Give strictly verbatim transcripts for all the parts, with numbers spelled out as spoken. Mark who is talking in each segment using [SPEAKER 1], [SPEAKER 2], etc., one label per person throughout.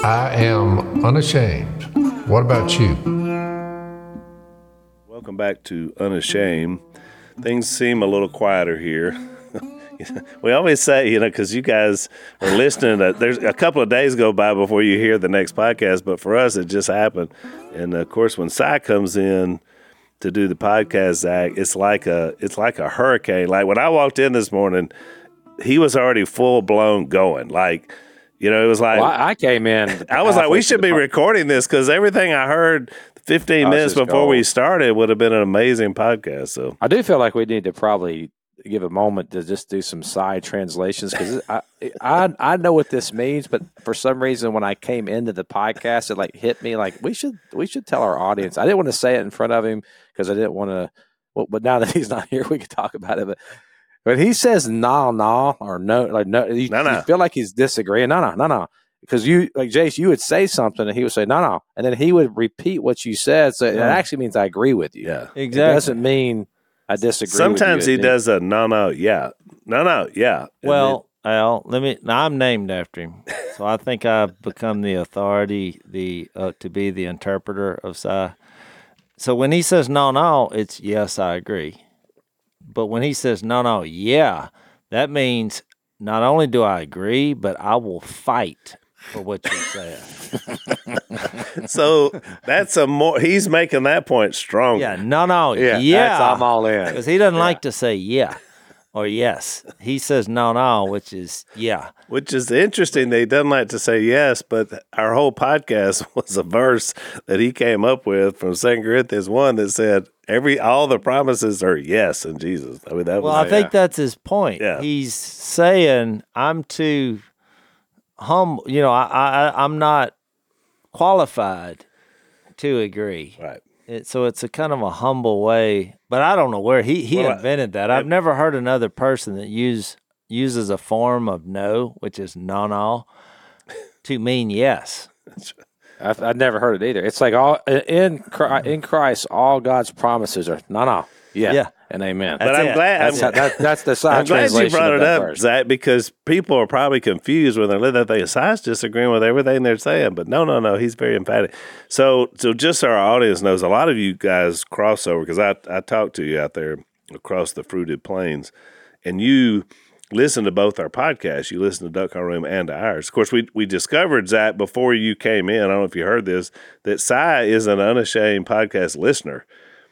[SPEAKER 1] I am unashamed. What about you?
[SPEAKER 2] Welcome back to Unashamed. Things seem a little quieter here. We always say, you know, because you guys are listening, to, there's a couple of days go by before you hear the next podcast, but for us, it just happened. And of course, when Cy comes in to do the podcast, Zach, it's like a it's like a hurricane. Like when I walked in this morning, he was already full blown going. Like, you know, it was like
[SPEAKER 3] well, I, I came in.
[SPEAKER 2] I was like, we should be pod- recording this because everything I heard fifteen minutes before gold. we started would have been an amazing podcast. So
[SPEAKER 3] I do feel like we need to probably give a moment to just do some side translations because I, I I know what this means, but for some reason when I came into the podcast, it like hit me like we should we should tell our audience. I didn't want to say it in front of him because I didn't want to. Well, but now that he's not here, we can talk about it. But when he says no no or no like no, you,
[SPEAKER 2] no, no.
[SPEAKER 3] you feel like he's disagreeing. No no no no. Because you like Jace, you would say something and he would say no no, and then he would repeat what you said. So it actually means I agree with you.
[SPEAKER 2] Yeah,
[SPEAKER 3] exactly. It doesn't mean I disagree.
[SPEAKER 2] Sometimes
[SPEAKER 3] with you.
[SPEAKER 2] he does a no, no, yeah, no, no, yeah.
[SPEAKER 4] Well, Al, let me. Now I'm named after him, so I think I've become the authority, the uh, to be the interpreter of Cy. So when he says no, no, it's yes, I agree. But when he says no, no, yeah, that means not only do I agree, but I will fight for what you said.
[SPEAKER 2] So that's a more. He's making that point stronger.
[SPEAKER 4] Yeah, no, no,
[SPEAKER 3] yeah.
[SPEAKER 4] yeah.
[SPEAKER 3] That's, I'm all in
[SPEAKER 4] because he doesn't
[SPEAKER 3] yeah.
[SPEAKER 4] like to say yeah or yes. He says no, no, which is yeah.
[SPEAKER 2] Which is interesting. They doesn't like to say yes, but our whole podcast was a verse that he came up with from Second Corinthians one that said every all the promises are yes in Jesus. I mean that.
[SPEAKER 4] Well,
[SPEAKER 2] was,
[SPEAKER 4] I think
[SPEAKER 2] yeah.
[SPEAKER 4] that's his point.
[SPEAKER 2] Yeah.
[SPEAKER 4] He's saying I'm too humble. You know, I, I I'm not qualified to agree.
[SPEAKER 2] Right.
[SPEAKER 4] It, so it's a kind of a humble way, but I don't know where he, he
[SPEAKER 2] well,
[SPEAKER 4] invented that. I've I, never heard another person that use uses a form of no, which is no no, to mean yes.
[SPEAKER 3] I've, I've never heard it either. It's like all in in Christ, all God's promises are no no, yeah,
[SPEAKER 4] yeah.
[SPEAKER 3] and amen.
[SPEAKER 2] But
[SPEAKER 4] that's
[SPEAKER 2] I'm
[SPEAKER 4] it.
[SPEAKER 2] glad
[SPEAKER 3] that's,
[SPEAKER 2] I'm,
[SPEAKER 3] that, that's the side
[SPEAKER 2] I'm glad you brought it up,
[SPEAKER 3] verse.
[SPEAKER 2] Zach, because people are probably confused when they live that thing. Si's disagreeing with everything they're saying, but no, no, no, he's very emphatic. So, so just so our audience knows, a lot of you guys cross over because I I talked to you out there across the fruited plains, and you listen to both our podcasts. You listen to Duck Call Room and to ours. Of course, we we discovered, Zach, before you came in, I don't know if you heard this, that Cy is an Unashamed podcast listener.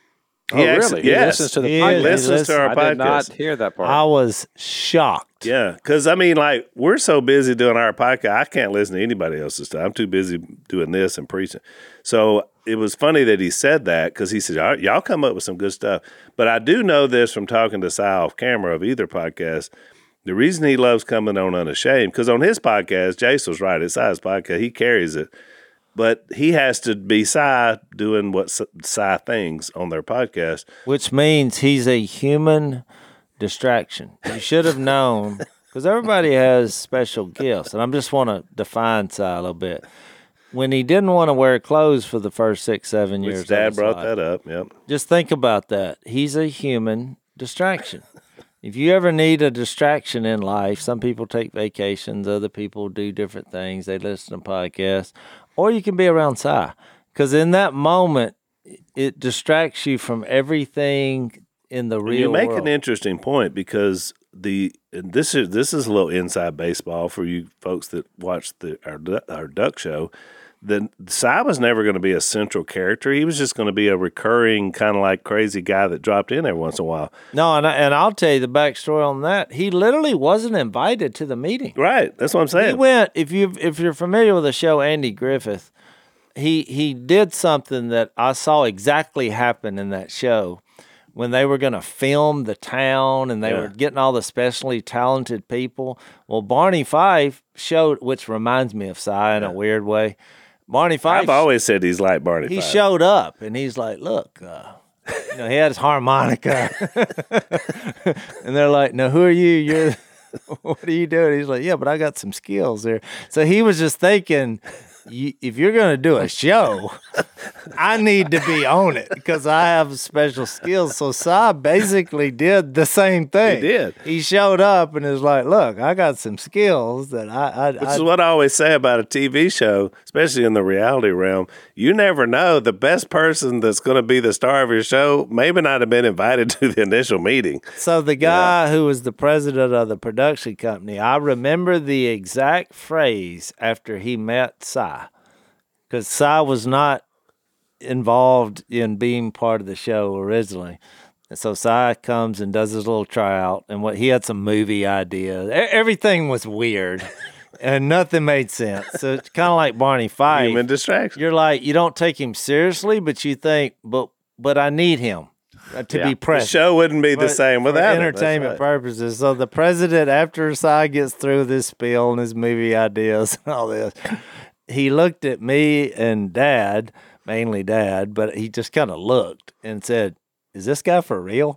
[SPEAKER 3] He oh, actually, really? He
[SPEAKER 2] yes.
[SPEAKER 3] listens to the
[SPEAKER 4] he
[SPEAKER 3] podcast.
[SPEAKER 4] He
[SPEAKER 2] listens to our
[SPEAKER 3] I
[SPEAKER 2] podcast.
[SPEAKER 3] I did not hear that part.
[SPEAKER 4] I was shocked.
[SPEAKER 2] Yeah, because, I mean, like, we're so busy doing our podcast, I can't listen to anybody else's stuff. I'm too busy doing this and preaching. So it was funny that he said that because he said, y'all, y'all come up with some good stuff. But I do know this from talking to Cy off camera of either podcast. The reason he loves coming on Unashamed, because on his podcast, Jace was right, it's Cy's podcast, he carries it. But he has to be Cy doing what Cy thinks on their podcast.
[SPEAKER 4] Which means he's a human distraction. You should have known, because everybody has special gifts. And I just want to define Cy a little bit. When he didn't want to wear clothes for the first six, seven years
[SPEAKER 2] Which Dad
[SPEAKER 4] of his
[SPEAKER 2] brought
[SPEAKER 4] life,
[SPEAKER 2] that up, yep.
[SPEAKER 4] Just think about that. He's a human distraction. If you ever need a distraction in life, some people take vacations, other people do different things. They listen to podcasts. Or you can be around Cy. Because in that moment, it distracts you from everything in the real
[SPEAKER 2] You make
[SPEAKER 4] world.
[SPEAKER 2] an interesting point because the and this is this is a little inside baseball for you folks that watch the our, our Duck Show. The Cy was never going to be a central character. He was just going to be a recurring kind of like crazy guy that dropped in every once in a while.
[SPEAKER 4] No, and, I, and I'll tell you the backstory on that. He literally wasn't invited to the meeting.
[SPEAKER 2] Right, that's what I'm saying.
[SPEAKER 4] He went, if, you, if you're familiar with the show Andy Griffith, he he did something that I saw exactly happen in that show when they were going to film the town and they yeah. were getting all the specially talented people. Well, Barney Fife showed, which reminds me of Cy in yeah. a weird way. Barney Fife.
[SPEAKER 2] I've always said he's like Barney
[SPEAKER 4] he
[SPEAKER 2] Fife.
[SPEAKER 4] He showed up, and he's like, look, uh, you know, he had his harmonica. And they're like, no, who are you? You're, what are you doing? He's like, yeah, but I got some skills there. So he was just thinking, you, if you're going to do a show, I need to be on it because I have special skills. So Si basically did the same thing.
[SPEAKER 2] He did.
[SPEAKER 4] He showed up and is like, look, I got some skills that I... I
[SPEAKER 2] Which
[SPEAKER 4] I,
[SPEAKER 2] is what I always say about a T V show, especially in the reality realm. You never know. The best person that's going to be the star of your show maybe not have been invited to the initial meeting.
[SPEAKER 4] So the guy who was the president of the production company, I remember the exact phrase after he met Si, because Si was not involved in being part of the show originally. And so Si comes and does his little tryout, and what he had some movie ideas. E- everything was weird, and nothing made sense. So it's kind of like Barney Fife.
[SPEAKER 2] Human distraction.
[SPEAKER 4] You're like, you don't take him seriously, but you think, but but I need him to
[SPEAKER 3] Yeah.
[SPEAKER 4] be
[SPEAKER 3] The
[SPEAKER 2] The
[SPEAKER 4] present.
[SPEAKER 2] show wouldn't be the
[SPEAKER 4] But
[SPEAKER 2] same
[SPEAKER 4] for
[SPEAKER 2] without it.
[SPEAKER 4] entertainment
[SPEAKER 2] That's right.
[SPEAKER 4] purposes. So the president, after Si gets through this spiel and his movie ideas and all this, he looked at me and Dad, mainly Dad, but he just kind of looked and said, "Is this guy for real?"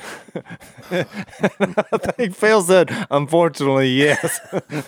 [SPEAKER 4] I think Phil said, "Unfortunately, yes."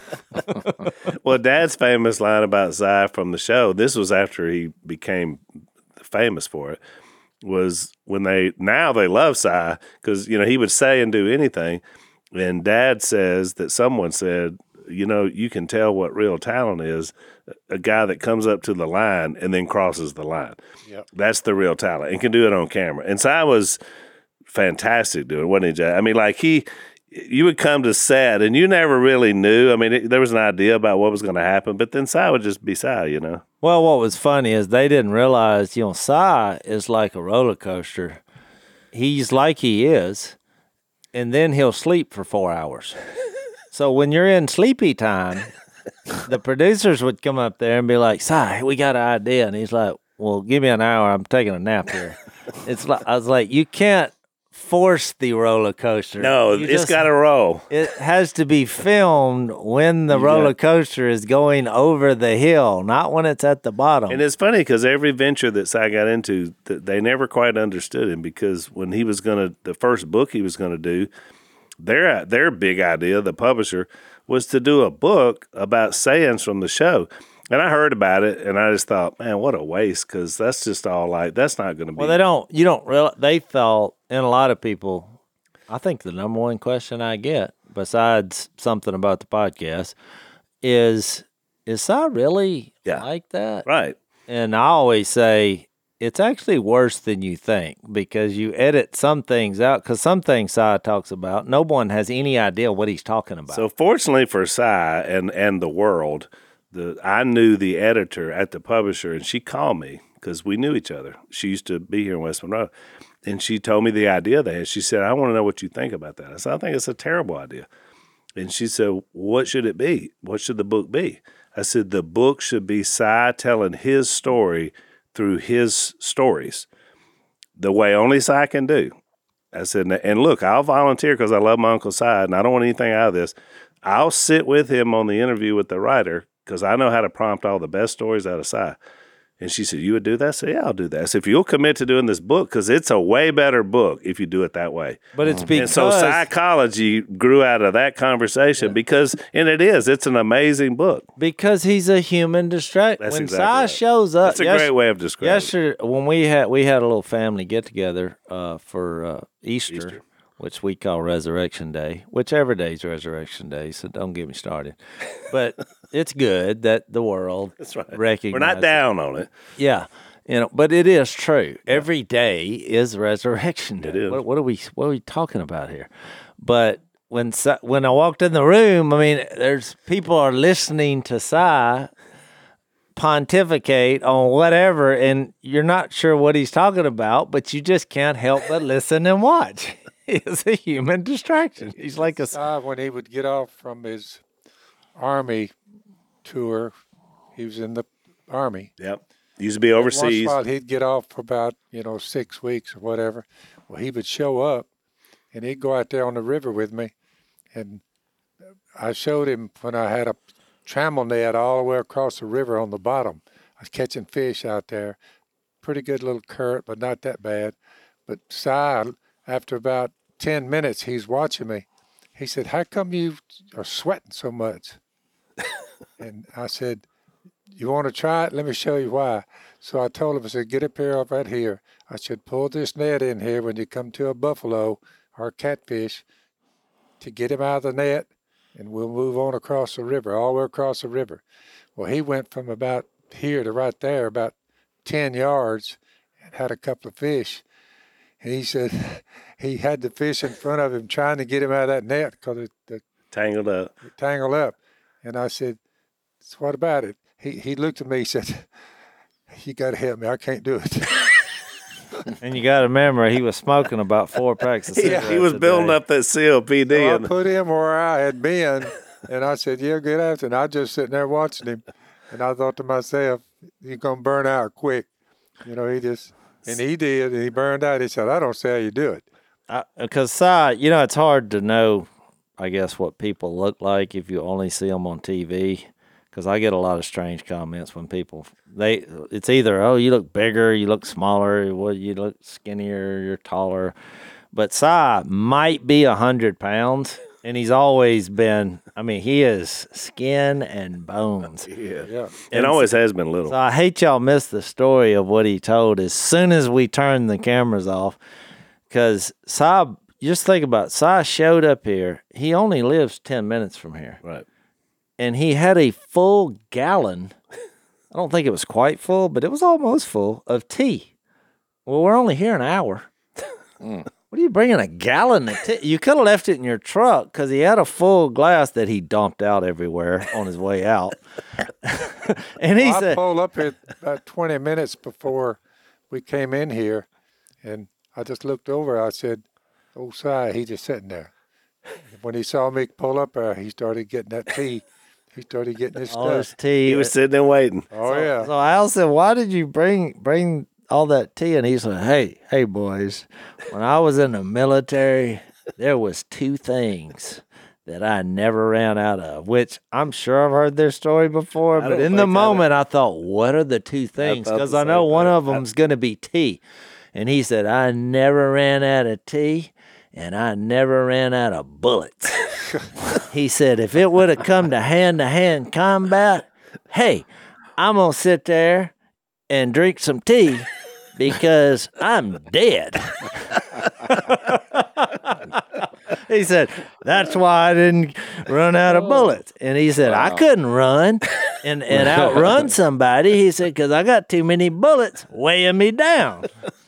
[SPEAKER 2] Well, Dad's famous line about Si from the show, this was after he became famous for it, was when they, now they love Si because, you know, he would say and do anything. And Dad says that someone said, you know, you can tell what real talent is, a guy that comes up to the line and then crosses the line.
[SPEAKER 5] Yep.
[SPEAKER 2] That's the real talent and can do it on camera. And Si was fantastic doing it, wasn't he, Jay? I mean, like he, you would come to set and you never really knew. I mean, it, there was an idea about what was going to happen, but then Si would just be Si, you know?
[SPEAKER 4] Well, what was funny is they didn't realize, you know, Si is like a roller coaster. He's like he is, and then he'll sleep for four hours. So when you're in sleepy time, the producers would come up there and be like, "Si, we got an idea." And he's like, "Well, give me an hour. I'm taking a nap here." It's like, I was like, you can't force the roller coaster.
[SPEAKER 2] No,
[SPEAKER 4] You
[SPEAKER 2] it's
[SPEAKER 4] just-
[SPEAKER 2] got to roll.
[SPEAKER 4] It has to be filmed when the
[SPEAKER 2] You
[SPEAKER 4] roller
[SPEAKER 2] got-
[SPEAKER 4] coaster is going over the hill, not when it's at the bottom.
[SPEAKER 2] And it's funny because every venture that Si got into, th- they never quite understood him because when he was going to, the first book he was going to do, their their big idea, the publisher, was to do a book about sayings from the show. And I heard about it, and I just thought, man, what a waste, because that's just all like, that's not going to be.
[SPEAKER 4] Well, they don't. You don't realize. They thought, and a lot of people. I think the number one question I get, besides something about the podcast, is is Si really
[SPEAKER 2] Yeah.
[SPEAKER 4] like that?
[SPEAKER 2] Right.
[SPEAKER 4] And I always say it's actually worse than you think because you edit some things out. Because some things Si talks about, no one has any idea what he's talking about.
[SPEAKER 2] So fortunately for Si and, and the world, the I knew the editor at the publisher, and she called me because we knew each other. She used to be here in West Monroe. And she told me the idea they had. She said, "I want to know what you think about that." I said, "I think it's a terrible idea." And she said, "What should it be? What should the book be?" I said, "The book should be Si telling his story through his stories, the way only Si can do." I said, "And look, I'll volunteer because I love my Uncle Si, and I don't want anything out of this. I'll sit with him on the interview with the writer because I know how to prompt all the best stories out of Si." And she said, "You would do that?" I said, "Yeah, I'll do that." I said, "If you'll commit to doing this book, because it's a way better book if you do it that way."
[SPEAKER 4] but it's because
[SPEAKER 2] And so psychology grew out of that conversation because, and it is, it's an amazing book.
[SPEAKER 4] because he's a human distraction.
[SPEAKER 2] That's
[SPEAKER 4] When
[SPEAKER 2] exactly
[SPEAKER 4] Si
[SPEAKER 2] right.
[SPEAKER 4] shows up,
[SPEAKER 2] That's a
[SPEAKER 4] yes-
[SPEAKER 2] great way of describing it.
[SPEAKER 4] Yesterday, when we had we had a little family get together uh, for uh, Easter,
[SPEAKER 2] Easter.
[SPEAKER 4] which we call Resurrection Day, which every day's Resurrection Day, so don't get me started. But it's good that the world
[SPEAKER 2] That's right.
[SPEAKER 4] recognizes.
[SPEAKER 2] We're not down on it.
[SPEAKER 4] Yeah, you know, but it is true. Every day is Resurrection Day.
[SPEAKER 2] It is.
[SPEAKER 4] What, what are we What are we talking about here? But when Si- when I walked in the room, I mean, there's people are listening to Si pontificate on whatever, and you're not sure what he's talking about, but you just can't help but listen and watch. He's a human distraction. He's like a s-
[SPEAKER 5] Uh, when he would get off from his army tour, he was in the army.
[SPEAKER 2] Yep. Used to be
[SPEAKER 5] Once in
[SPEAKER 2] overseas.
[SPEAKER 5] a while, he'd get off for about, you know, six weeks or whatever. Well, he would show up, and he'd go out there on the river with me. And I showed him when I had a trammel net all the way across the river on the bottom. I was catching fish out there. Pretty good little current, but not that bad. But Si, after about ten minutes, he's watching me. He said, "How come you are sweating so much?" And I said, you want to try it? Let me show you why. So I told him, I said, get a pair up right here. I said, pull this net in here when you come to a buffalo or a catfish to get him out of the net, and we'll move on across the river, all the way across the river. Well, he went from about here to right there, about ten yards, and had a couple of fish. And he said he had the fish in front of him trying to get him out of that net because it, it
[SPEAKER 2] Tangled up.
[SPEAKER 5] tangled up. And I said, so what about it? He he looked at me, he said, you got to help me. I can't do it.
[SPEAKER 4] And you got to remember, he was smoking about four packs of
[SPEAKER 2] He,
[SPEAKER 4] cigarettes.
[SPEAKER 2] he was
[SPEAKER 4] a
[SPEAKER 2] building
[SPEAKER 4] day.
[SPEAKER 2] up that C O P D.
[SPEAKER 5] So I
[SPEAKER 2] and
[SPEAKER 5] put him where I had been, and I said, yeah, get after it. And I was just sitting there watching him. And I thought to myself, he's going to burn out quick. You know, he just, and he did, and he burned out. He said, I don't see how you do it.
[SPEAKER 4] Because, Si, you know, it's hard to know, I guess, what people look like if you only see them on T V. Because I get a lot of strange comments when people, they, it's either, oh, you look bigger, you look smaller, well, you look skinnier, you're taller. But Si might be one hundred pounds, and he's always been, I mean, he is skin and bones.
[SPEAKER 2] yeah.
[SPEAKER 5] Yeah.
[SPEAKER 2] It always has been little.
[SPEAKER 4] So I hate y'all missed the story of what he told as soon as we turned the cameras off. Because Si, just think about it, Si showed up here. He only lives ten minutes from here.
[SPEAKER 2] Right.
[SPEAKER 4] And he had a full gallon. I don't think it was quite full, but it was almost full of tea. Well, we're only here an hour.
[SPEAKER 3] Mm.
[SPEAKER 4] What are you bringing a gallon of tea? You could have left it in your truck because he had a full glass that he dumped out everywhere on his way out. And he
[SPEAKER 5] Well, I
[SPEAKER 4] said,
[SPEAKER 5] pulled up here about twenty minutes before we came in here, and I just looked over. I said, oh, Si, he just sitting there. When he saw me pull up there, he started getting that tea. He started getting his
[SPEAKER 4] all this
[SPEAKER 5] stuff.
[SPEAKER 4] tea.
[SPEAKER 2] He was sitting there waiting.
[SPEAKER 5] Oh, yeah.
[SPEAKER 4] So Al said, why did you bring bring all that tea? And he said, hey, hey, boys, when I was in the military, there was two things that I never ran out of, which I'm sure I've heard their story before,
[SPEAKER 2] I
[SPEAKER 4] but
[SPEAKER 2] don't
[SPEAKER 4] in the
[SPEAKER 2] think I
[SPEAKER 4] moment I thought, what are the two things?
[SPEAKER 2] thought
[SPEAKER 4] Because
[SPEAKER 2] the
[SPEAKER 4] I know
[SPEAKER 2] same
[SPEAKER 4] one
[SPEAKER 2] thing.
[SPEAKER 4] of them's going to be tea. And he said, I never ran out of tea, and I never ran out of bullets. He said, if it would have come to hand-to-hand combat, hey, I'm going to sit there and drink some tea because I'm dead. He said, that's why I didn't run out of bullets. And he said, I couldn't run and, and outrun somebody. He said, because I got too many bullets weighing me down.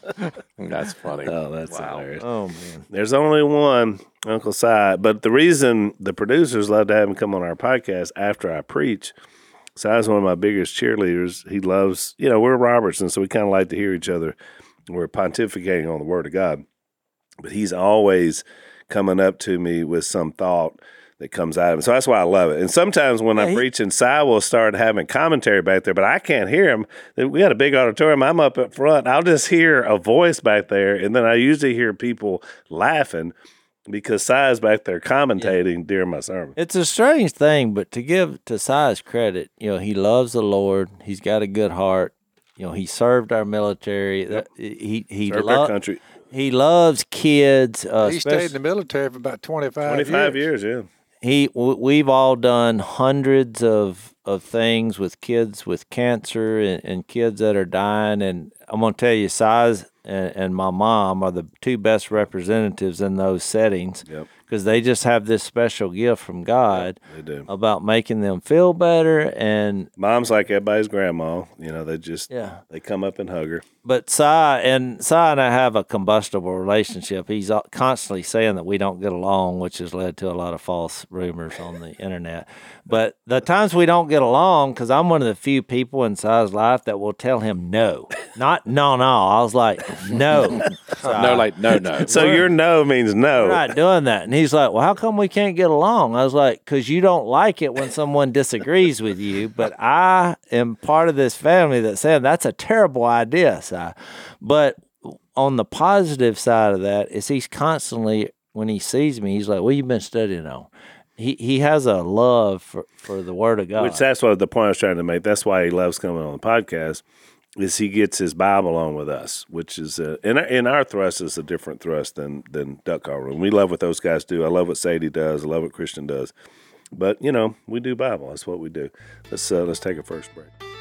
[SPEAKER 3] That's funny.
[SPEAKER 2] Oh, that's hilarious.
[SPEAKER 4] Oh, man.
[SPEAKER 2] There's only one, Uncle Si. But the reason the producers love to have him come on our podcast after I preach, Si's one of my biggest cheerleaders. He loves, you know, we're Robertson, so we kind of like to hear each other. We're pontificating on the Word of God. But he's always coming up to me with some thought that comes out of him. So that's why I love it. And sometimes when
[SPEAKER 4] Yeah,
[SPEAKER 2] I'm
[SPEAKER 4] he-
[SPEAKER 2] preaching, Si will start having commentary back there, but I can't hear him. We got a big auditorium. I'm up up front. I'll just hear a voice back there, and then I usually hear people laughing because Si is back there commentating during my sermon.
[SPEAKER 4] It's a strange thing, but to give to Si's credit, you know, he loves the Lord. He's got a good heart. You know, he served our military. That He he
[SPEAKER 2] Served
[SPEAKER 4] lo-
[SPEAKER 2] our country.
[SPEAKER 4] He loves kids. Uh,
[SPEAKER 5] He stayed in the military for about twenty-five,
[SPEAKER 2] twenty-five
[SPEAKER 5] years.
[SPEAKER 2] years, yeah.
[SPEAKER 4] he w- we've all done hundreds of of things with kids with cancer and, and kids that are dying. And I'm gonna tell you, Si's and, and my mom are the two best representatives in those settings
[SPEAKER 2] Yep,
[SPEAKER 4] because they just have this special gift from God
[SPEAKER 2] they do.
[SPEAKER 4] about making them feel better. And
[SPEAKER 2] Mom's like everybody's grandma. You know, they just,
[SPEAKER 4] yeah.
[SPEAKER 2] they come up and hug her.
[SPEAKER 4] But Si and Si and I have a combustible relationship. He's uh, constantly saying that we don't get along, which has led to a lot of false rumors on the internet. But the times we don't get along, because I'm one of the few people in Si's life that will tell him no, not no, no. I was like, no, Si,
[SPEAKER 3] No, like no, no.
[SPEAKER 2] So your no means no.
[SPEAKER 4] we're not doing that. And he's like, well, how come we can't get along? I was like, because you don't like it when someone disagrees with you. But I am part of this family that's saying that's a terrible idea, Si. But on the positive side of that is he's constantly, when he sees me, he's like, what you been studying on? He he has a love for, for the Word of God.
[SPEAKER 2] Which that's what the point I was trying to make. That's why he loves coming on the podcast, is he gets his Bible on with us, which is uh, in our, in our thrust is a different thrust than than Duck Call Room. We love what those guys do. I love what Sadie does. I love what Christian does. But you know, we do Bible. That's what we do. Let's uh, let's take a first break.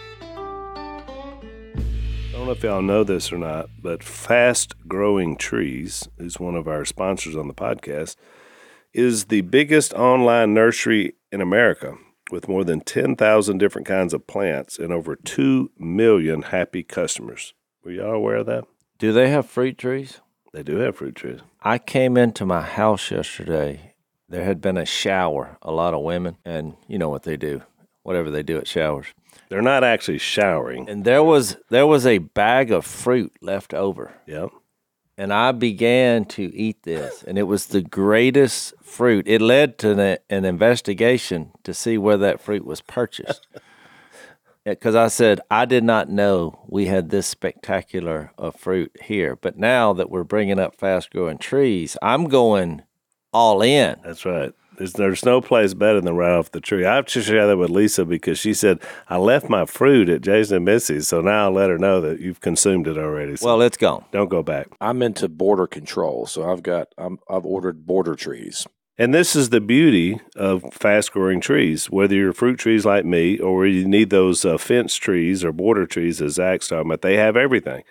[SPEAKER 2] don't know if y'all know this or not, but Fast Growing Trees is one of our sponsors on the podcast, is the biggest online nursery in America with more than ten thousand different kinds of plants and over two million happy customers. Were y'all aware of that?
[SPEAKER 4] Do they have fruit trees?
[SPEAKER 2] They do have fruit trees.
[SPEAKER 4] I came into my house yesterday. There had been a shower, a lot of women, and you know what they do, whatever they do at showers.
[SPEAKER 2] They're not actually showering.
[SPEAKER 4] And there was there was a bag of fruit left over.
[SPEAKER 2] Yep.
[SPEAKER 4] And I began to eat this, and it was the greatest fruit. It led to an, an investigation to see where that fruit was purchased. Because I said, I did not know we had this spectacular of fruit here. But now that we're bringing up fast-growing trees, I'm going all in.
[SPEAKER 2] That's right. There's, there's no place better than right off the tree. I've just shared that with Lisa because she said, I left my fruit at Jason and Missy's, so now I'll let her know that you've consumed it already. So
[SPEAKER 4] Well, it's gone.
[SPEAKER 2] don't go back.
[SPEAKER 3] I'm into border control, so I've got I'm, I've ordered border trees.
[SPEAKER 2] And this is the beauty of fast-growing trees, whether you're fruit trees like me or you need those uh, fence trees or border trees, as Zach's talking about, they have everything.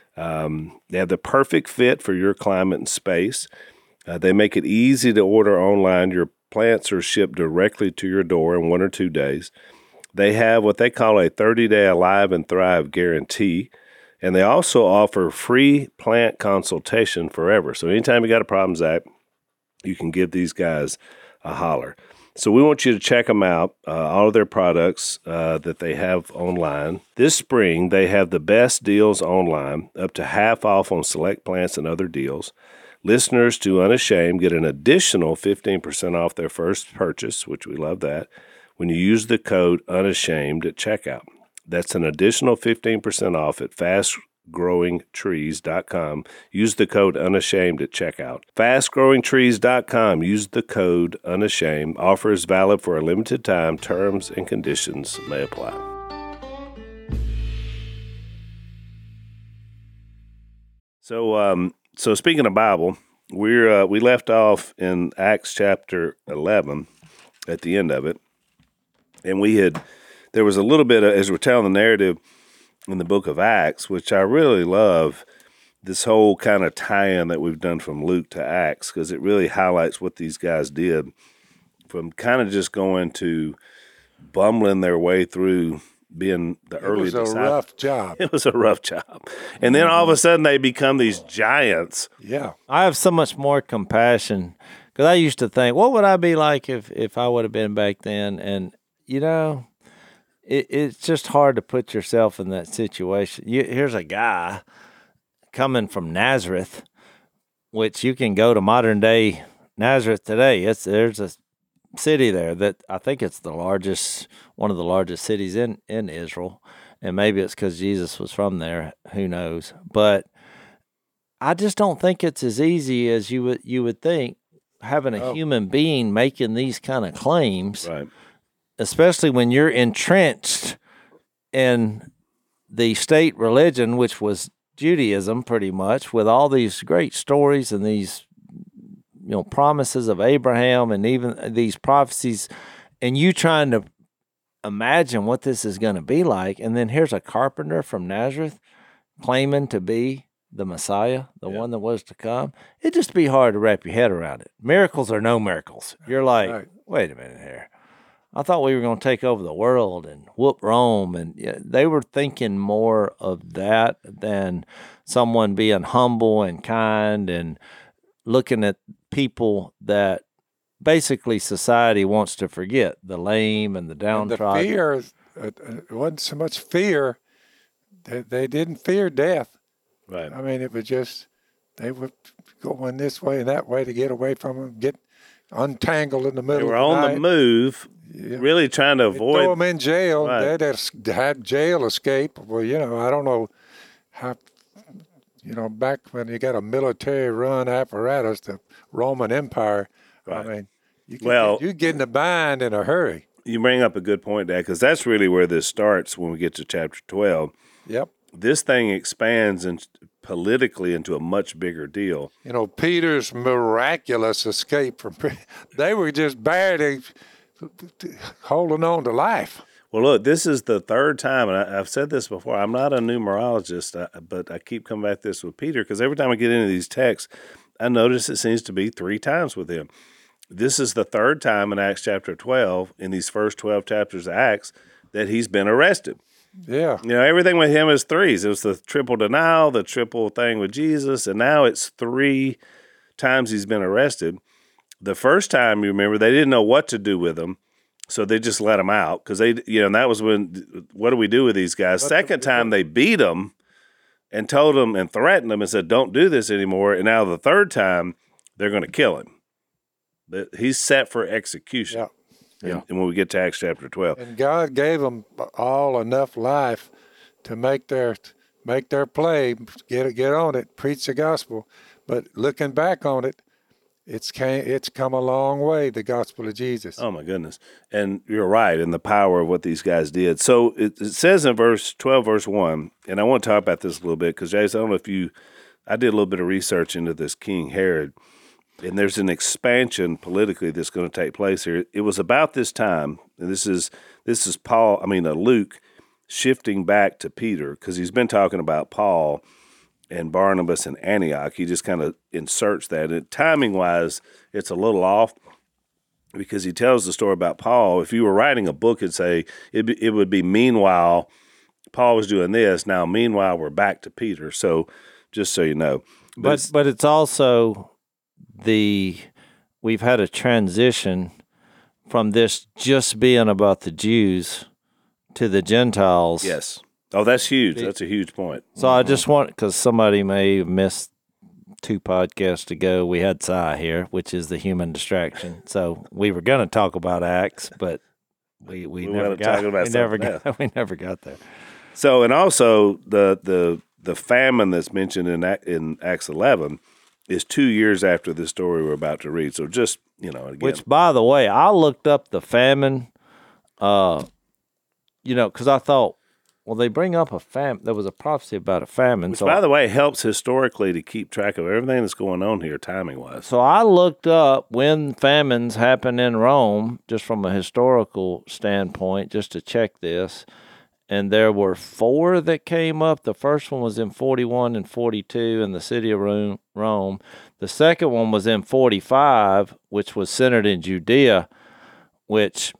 [SPEAKER 2] Um, they have the perfect fit for your climate and space. Uh, they make it easy to order online. Your plants are shipped directly to your door in one or two days. They have what they call a thirty-day Alive and Thrive guarantee, and they also offer free plant consultation forever. So anytime you got a problem, Zach, you can give these guys a holler. So we want you to check them out, uh, all of their products uh, that they have online. This spring, they have the best deals online, up to half off on select plants and other deals. Listeners to Unashamed get an additional fifteen percent off their first purchase, which we love that, when you use the code Unashamed at checkout. That's an additional fifteen percent off at fast growing trees dot com. Use the code Unashamed at checkout. fast growing trees dot com. Use the code Unashamed. Offer is valid for a limited time. Terms and conditions may apply. So, um, so speaking of Bible, we're uh, we left off in Acts chapter eleven at the end of it, and we had there was a little bit of, as we're telling the narrative in the book of Acts, which I really love, this whole kind of tie-in that we've done from Luke to Acts, because it really highlights what these guys did from kind of just going to bumbling their way through being the
[SPEAKER 5] It
[SPEAKER 2] early
[SPEAKER 5] was a
[SPEAKER 2] disciples.
[SPEAKER 5] rough job.
[SPEAKER 2] It was a rough job. And then all of a sudden they become these giants.
[SPEAKER 5] Yeah.
[SPEAKER 4] I have so much more compassion because I used to think, what would I be like if, if I would have been back then? And, you know, it, it's just hard to put yourself in that situation. You, here's a guy coming from Nazareth, which you can go to modern day Nazareth today. It's there's a city there that I think it's the largest, one of the largest cities in, in Israel. And maybe it's because Jesus was from there. Who knows? But I just don't think it's as easy as you would you would think, having a
[SPEAKER 5] Oh.
[SPEAKER 4] human being making these kind of claims,
[SPEAKER 2] Right.
[SPEAKER 4] especially when you're entrenched in the state religion, which was Judaism pretty much, with all these great stories and these, you know, promises of Abraham and even these prophecies, and you trying to imagine what this is going to be like. And then here's a carpenter from Nazareth claiming to be the Messiah, the
[SPEAKER 2] Yeah.
[SPEAKER 4] one that was to come. It'd just be hard to wrap your head around it. Miracles or no miracles. You're like,
[SPEAKER 5] Right.
[SPEAKER 4] wait a minute here. I thought we were going to take over the world and whoop Rome. And yeah, they were thinking more of that than someone being humble and kind and looking at people that basically society wants to forget, the lame and the
[SPEAKER 5] And the
[SPEAKER 4] downtrodden.
[SPEAKER 5] fear, uh, uh, it wasn't so much fear. They, they didn't fear death.
[SPEAKER 2] Right.
[SPEAKER 5] I mean, it was just, they were going this way and that way to get away from them, get untangled in the
[SPEAKER 2] They
[SPEAKER 5] middle
[SPEAKER 2] were
[SPEAKER 5] of
[SPEAKER 2] on
[SPEAKER 5] the
[SPEAKER 2] the
[SPEAKER 5] night.
[SPEAKER 2] move,
[SPEAKER 5] Yeah.
[SPEAKER 2] really trying to
[SPEAKER 5] They'd throw
[SPEAKER 2] avoid.
[SPEAKER 5] them in jail.
[SPEAKER 2] Right.
[SPEAKER 5] They'd have s- had jail escape. Well, you know, I don't know how, you know, back when you got a military-run apparatus, the Roman Empire,
[SPEAKER 2] Right.
[SPEAKER 5] I mean, you could,
[SPEAKER 2] Well-
[SPEAKER 5] you get in the bind in a hurry.
[SPEAKER 2] You bring up a good point, Dad, because that's really where this starts when we get to chapter twelve.
[SPEAKER 5] Yep.
[SPEAKER 2] This thing expands and politically into a much bigger deal.
[SPEAKER 5] You know, Peter's miraculous escape from, pri- they were just barely holding on to life.
[SPEAKER 2] Well, look, this is the third time, and I, I've said this before. I'm not a numerologist, uh, but I keep coming back to this with Peter because every time I get into these texts, I notice it seems to be three times with him. This is the third time in Acts chapter twelve, in these first twelve chapters of Acts, that he's been arrested.
[SPEAKER 5] Yeah.
[SPEAKER 2] You know, everything with him is threes. It was the triple denial, the triple thing with Jesus, and now it's three times he's been arrested. The first time, you remember, they didn't know what to do with him, so they just let him out because they, you know, and that was when, what do we do with these guys? Second time, they beat him and told him and threatened him and said, don't do this anymore. And now the third time, they're going to kill him. But he's set for execution.
[SPEAKER 5] Yeah.
[SPEAKER 2] Yeah. And when we get to Acts chapter twelve.
[SPEAKER 5] And God gave them all enough life to make their make their play, get it, get on it, preach the gospel. But looking back on it, it's came, it's come a long way, the gospel of Jesus.
[SPEAKER 2] Oh, my goodness. And you're right in the power of what these guys did. So it, it says in verse twelve, verse one, and I want to talk about this a little bit because, Jason, I don't know if you, I did a little bit of research into this King Herod. And there's an expansion politically that's going to take place here. It was about this time, and this is this is Paul, I mean uh, Luke, shifting back to Peter because he's been talking about Paul and Barnabas and Antioch. He just kind of inserts that. And timing-wise, it's a little off because he tells the story about Paul. If you were writing a book, it'd say it be, it would be meanwhile Paul was doing this. Now, meanwhile, we're back to Peter. So, just so you know,
[SPEAKER 4] but but it's, but it's also the we've had a transition from this just being about the Jews to the Gentiles.
[SPEAKER 2] Yes. Oh, that's huge. That's a huge point.
[SPEAKER 4] So mm-hmm. I just want, because somebody may have missed two podcasts ago, we had Cy here, which is the human distraction. So we were going to talk about Acts, but we we,
[SPEAKER 2] we
[SPEAKER 4] never got
[SPEAKER 2] about
[SPEAKER 4] we never got we never got there.
[SPEAKER 2] So and also the the the famine that's mentioned in in Acts eleven is two years after the story we're about to read. So just, you know, again.
[SPEAKER 4] Which, by the way, I looked up the famine, uh, you know, because I thought, well, they bring up a famine. There was a prophecy about a famine.
[SPEAKER 2] Which,
[SPEAKER 4] so
[SPEAKER 2] by the way, helps historically to keep track of everything that's going on here timing-wise.
[SPEAKER 4] So I looked up when famines happen in Rome, just from a historical standpoint, just to check this. And there were four that came up. The first one was in forty-one and forty-two in the city of Rome. The second one was in forty-five, which was centered in Judea, which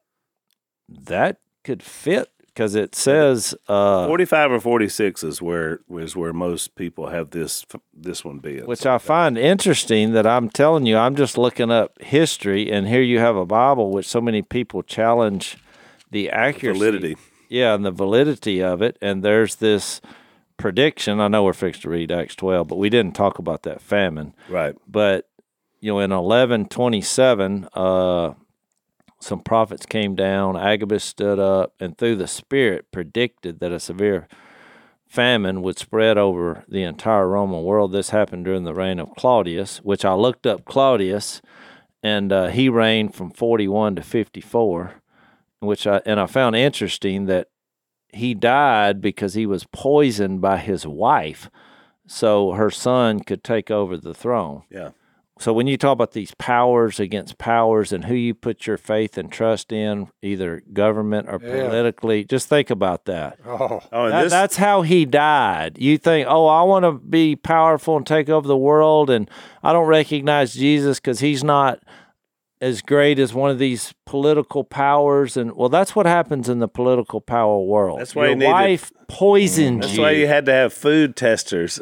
[SPEAKER 4] that could fit because it says uh,
[SPEAKER 2] forty-five or forty-six is where is where most people have this this one being.
[SPEAKER 4] Which I find interesting that I'm telling you, I'm just looking up history, and here you have a Bible which so many people challenge the accuracy.
[SPEAKER 2] Validity.
[SPEAKER 4] Yeah, and the validity of it, and there's this prediction. I know we're fixed to read Acts twelve, but we didn't talk about that famine.
[SPEAKER 2] Right.
[SPEAKER 4] But, you know, in eleven twenty-seven, uh, some prophets came down, Agabus stood up, and through the Spirit predicted that a severe famine would spread over the entire Roman world. This happened during the reign of Claudius, which I looked up Claudius, and uh, he reigned from forty-one to fifty-four. Which I and I found interesting that he died because he was poisoned by his wife, so her son could take over the throne.
[SPEAKER 2] Yeah.
[SPEAKER 4] So when you talk about these powers against powers and who you put your faith and trust in, either government or
[SPEAKER 5] Yeah.
[SPEAKER 4] politically, just think about that.
[SPEAKER 5] Oh,
[SPEAKER 2] Oh, and
[SPEAKER 4] That-
[SPEAKER 2] this,
[SPEAKER 4] that's how he died. You think, oh, I want to be powerful and take over the world, and I don't recognize Jesus because he's not as great as one of these political powers. And well, that's what happens in the political power world.
[SPEAKER 2] That's why
[SPEAKER 4] your
[SPEAKER 2] you needed-
[SPEAKER 4] wife poisoned
[SPEAKER 2] that's
[SPEAKER 4] you.
[SPEAKER 2] why you had to have food testers.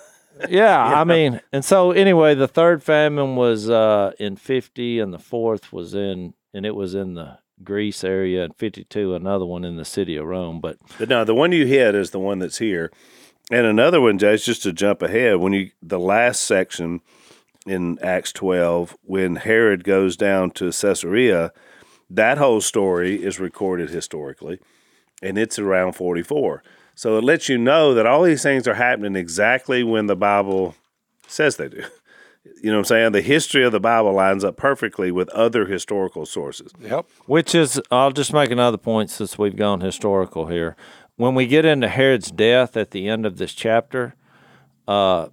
[SPEAKER 4] yeah, I mean, and so anyway, the third famine was uh, in fifty, and the fourth was in, and it was in the Greece area, and fifty-two, another one in the city of Rome. But
[SPEAKER 2] But no, the one you hit is the one that's here. And another one, Jay, just to jump ahead, when you the last section in Acts twelve, when Herod goes down to Caesarea, that whole story is recorded historically, and it's around forty-four. So it lets you know that all these things are happening exactly when the Bible says they do. You know what I'm saying? The history of the Bible lines up perfectly with other historical sources.
[SPEAKER 5] yep.
[SPEAKER 4] which is, I'll just make another point since we've gone historical here. When we get into Herod's death at the end of this chapter, uh,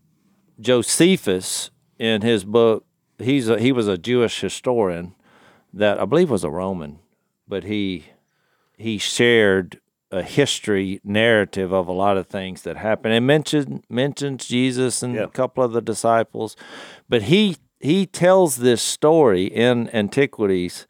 [SPEAKER 4] Josephus, in his book, he's a, he was a Jewish historian that I believe was a Roman, but he he shared a history narrative of a lot of things that happened. And mentioned mentions Jesus and
[SPEAKER 2] Yeah.
[SPEAKER 4] a couple of the disciples, but he he tells this story in Antiquities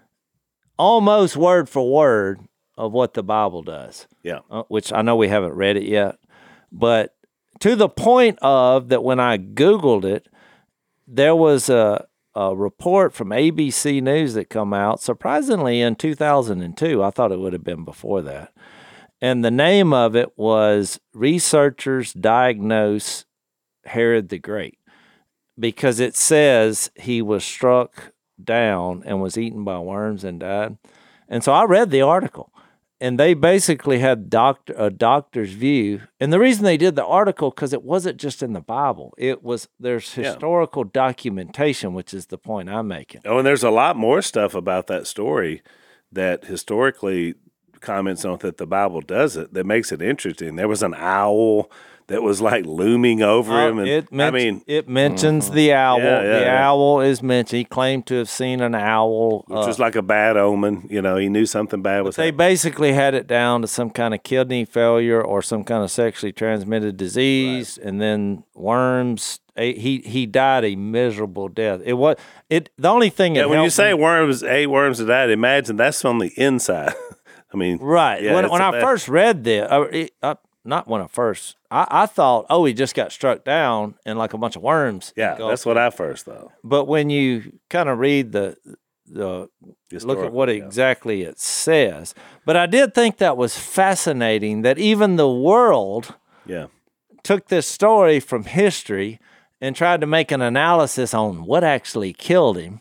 [SPEAKER 4] almost word for word of what the Bible does.
[SPEAKER 2] Yeah.
[SPEAKER 4] Uh, which I know we haven't read it yet, but to the point of that when I Googled it, there was a, a report from A B C News that come out, surprisingly in two thousand two. I thought it would have been before that. And the name of it was Researchers Diagnose Herod the Great, because it says he was struck down and was eaten by worms and died. And so I read the article, and they basically had doctor a doctor's view. And the reason they did the article, because it wasn't just in the Bible. It was, there's
[SPEAKER 2] Yeah.
[SPEAKER 4] historical documentation, which is the point I'm making.
[SPEAKER 2] Oh, and there's a lot more stuff about that story that historically comments on that the Bible doesn't, that makes it interesting. There was an owl that was like looming over
[SPEAKER 4] Uh,
[SPEAKER 2] him. And
[SPEAKER 4] it men-
[SPEAKER 2] I mean,
[SPEAKER 4] it mentions the owl.
[SPEAKER 2] Yeah, yeah,
[SPEAKER 4] the
[SPEAKER 2] yeah.
[SPEAKER 4] owl is mentioned. He claimed to have seen an owl.
[SPEAKER 2] which
[SPEAKER 4] uh,
[SPEAKER 2] was like a bad omen. You know, he knew something bad was
[SPEAKER 4] They
[SPEAKER 2] happening.
[SPEAKER 4] basically had it down to some kind of kidney failure or some kind of sexually transmitted disease, and then worms. A- He he died a miserable death. It was it. The only thing
[SPEAKER 2] Yeah,
[SPEAKER 4] that
[SPEAKER 2] when you
[SPEAKER 4] helped
[SPEAKER 2] say
[SPEAKER 4] me-
[SPEAKER 2] worms, ate worms to die, imagine that's on the inside. I mean,
[SPEAKER 4] right
[SPEAKER 2] yeah,
[SPEAKER 4] when
[SPEAKER 2] it's
[SPEAKER 4] when
[SPEAKER 2] a
[SPEAKER 4] I
[SPEAKER 2] bad-
[SPEAKER 4] first read this, uh, it, uh, not when I first, I, I thought, oh, he just got struck down and like a bunch of worms.
[SPEAKER 2] yeah,
[SPEAKER 4] engulfed
[SPEAKER 2] that's
[SPEAKER 4] him.
[SPEAKER 2] what I first thought.
[SPEAKER 4] But when you kind of read the the look at
[SPEAKER 2] Historical,
[SPEAKER 4] what
[SPEAKER 2] yeah.
[SPEAKER 4] exactly it says. But I did think that was fascinating that even the world
[SPEAKER 2] Yeah,
[SPEAKER 4] took this story from history and tried to make an analysis on what actually killed him.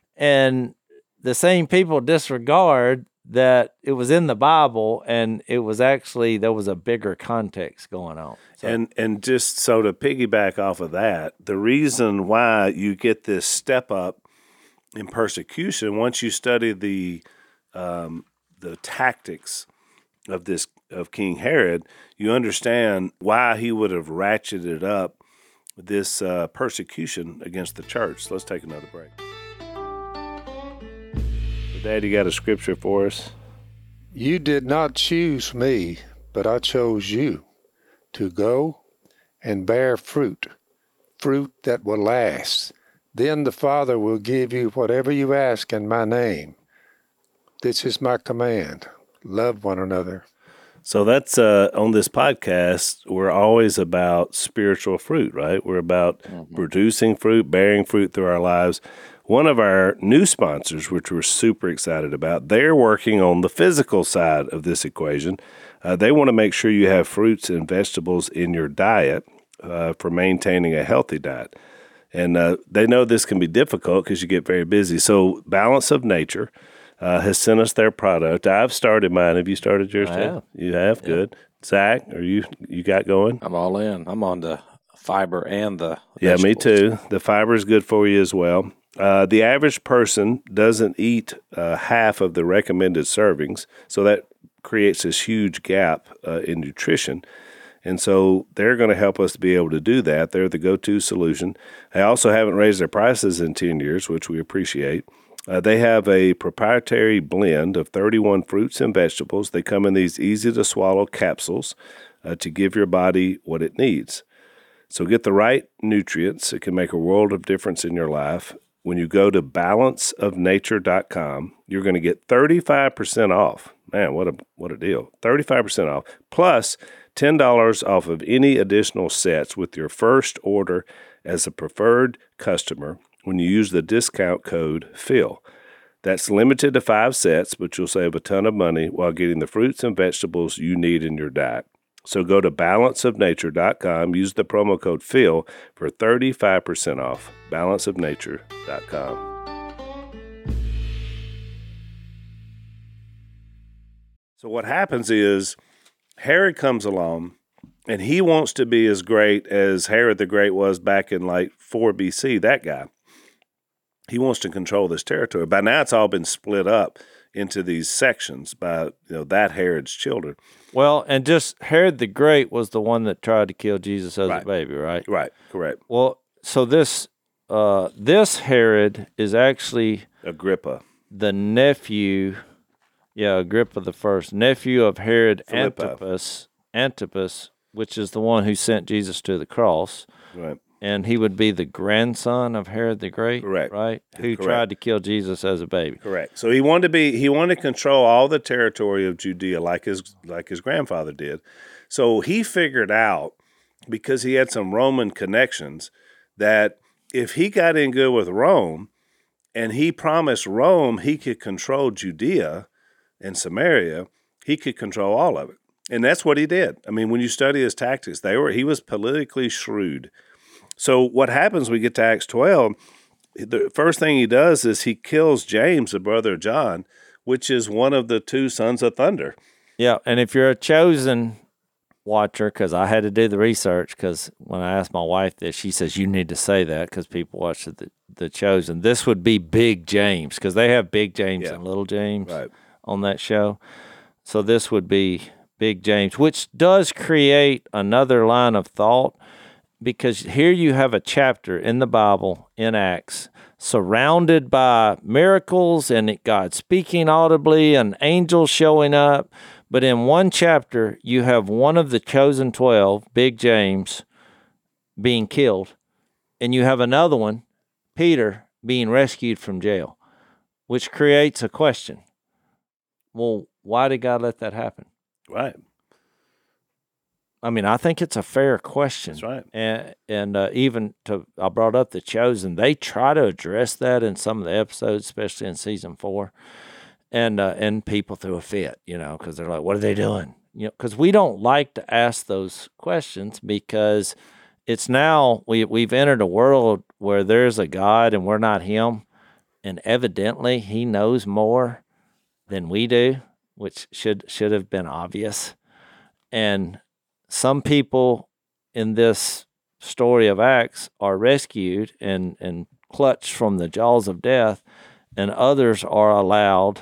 [SPEAKER 4] And the same people disregard that it was in the Bible and it was actually, there was a bigger context going on. So,
[SPEAKER 2] and and just so to piggyback off of that, the reason why you get this step up in persecution once you study the um, the tactics of this of King Herod, you understand why he would have ratcheted up this uh, persecution against the church. So let's take another break. Dad, you got a scripture for us?
[SPEAKER 5] You did not choose me, but I chose you to go and bear fruit, fruit that will last. Then the Father will give you whatever you ask in my name. This is my command. Love one another.
[SPEAKER 2] So that's uh, on this podcast, we're always about spiritual fruit, right? We're about producing fruit, bearing fruit through our lives. One of our new sponsors, which we're super excited about, they're working on the physical side of this equation. Uh, they want to make sure you have fruits and vegetables in your diet uh, for maintaining a healthy diet. And uh, they know this can be difficult because you get very busy. So Balance of Nature uh, has sent us their product. I've started mine. Have you started yours?
[SPEAKER 3] I
[SPEAKER 2] too?
[SPEAKER 3] have.
[SPEAKER 2] You have? Good. Zach, are you you got going?
[SPEAKER 3] I'm all in. I'm on the fiber and the
[SPEAKER 2] Yeah, me
[SPEAKER 3] vegetables.
[SPEAKER 2] too. The fiber is good for you as well. Uh, the average person doesn't eat uh, half of the recommended servings, so that creates this huge gap uh, in nutrition. And so they're going to help us to be able to do that. They're the go-to solution. They also haven't raised their prices in ten years, which we appreciate. Uh, they have a proprietary blend of thirty-one fruits and vegetables. They come in these easy-to-swallow capsules uh, to give your body what it needs. So get the right nutrients. It can make a world of difference in your life. When you go to balance of nature dot com, you're going to get thirty-five percent off. Man, what a what a deal. thirty-five percent off, plus ten dollars off of any additional sets with your first order as a preferred customer when you use the discount code PHIL. That's limited to five sets, but you'll save a ton of money while getting the fruits and vegetables you need in your diet. So go to balance of nature dot com, use the promo code PHIL for thirty-five percent off, balance of nature dot com. So what happens is Herod comes along, and he wants to be as great as Herod the Great was back in like four B C, that guy. He wants to control this territory. By now it's all been split up into these sections by you know that Herod's children.
[SPEAKER 4] well, and just Herod the Great was the one that tried to kill Jesus as
[SPEAKER 2] Right.
[SPEAKER 4] a baby, right?
[SPEAKER 2] Right, correct.
[SPEAKER 4] Well, so this uh, this Herod is actually
[SPEAKER 2] Agrippa.
[SPEAKER 4] the nephew. Yeah, Agrippa the first, nephew of Herod
[SPEAKER 2] Philippi.
[SPEAKER 4] Antipas, Antipas, which is the one who sent Jesus to the cross.
[SPEAKER 2] Right.
[SPEAKER 4] And he would be the grandson of Herod the Great,
[SPEAKER 2] Correct.
[SPEAKER 4] right? Who
[SPEAKER 2] Correct.
[SPEAKER 4] tried to kill Jesus as a baby.
[SPEAKER 2] Correct. So he wanted to be he wanted to control all the territory of Judea like his like his grandfather did. So he figured out, because he had some Roman connections, that if he got in good with Rome and he promised Rome he could control Judea and Samaria, he could control all of it. And that's what he did. I mean, when you study his tactics, they were he was politically shrewd. So what happens when we get to Acts twelve, the first thing he does is he kills James, the brother of John, which is one of the two sons of thunder.
[SPEAKER 4] Yeah, and if you're a chosen watcher, because I had to do the research, because when I asked my wife this, she says, you need to say that because people watch the, the Chosen. This would be Big James, because they have Big James
[SPEAKER 2] Yeah.
[SPEAKER 4] and Little James
[SPEAKER 2] Right.
[SPEAKER 4] on that show. So this would be Big James, which does create another line of thought, because here you have a chapter in the Bible, in Acts, surrounded by miracles and God speaking audibly and angels showing up. But in one chapter, you have one of the chosen twelve, Big James, being killed. And you have another one, Peter, being rescued from jail, which creates a question. Well, why did God let that happen?
[SPEAKER 2] Right.
[SPEAKER 4] I mean, I think it's a fair question.
[SPEAKER 2] That's right.
[SPEAKER 4] And and uh, even to I brought up the Chosen, they try to address that in some of the episodes, especially in season four, and uh, and people threw a fit, you know, because they're like, "What are they doing?" You know, because we don't like to ask those questions, because it's now we we've entered a world where there's a God and we're not Him, and evidently He knows more than we do, which should should have been obvious, and some people in this story of Acts are rescued and, and clutched from the jaws of death, and others are allowed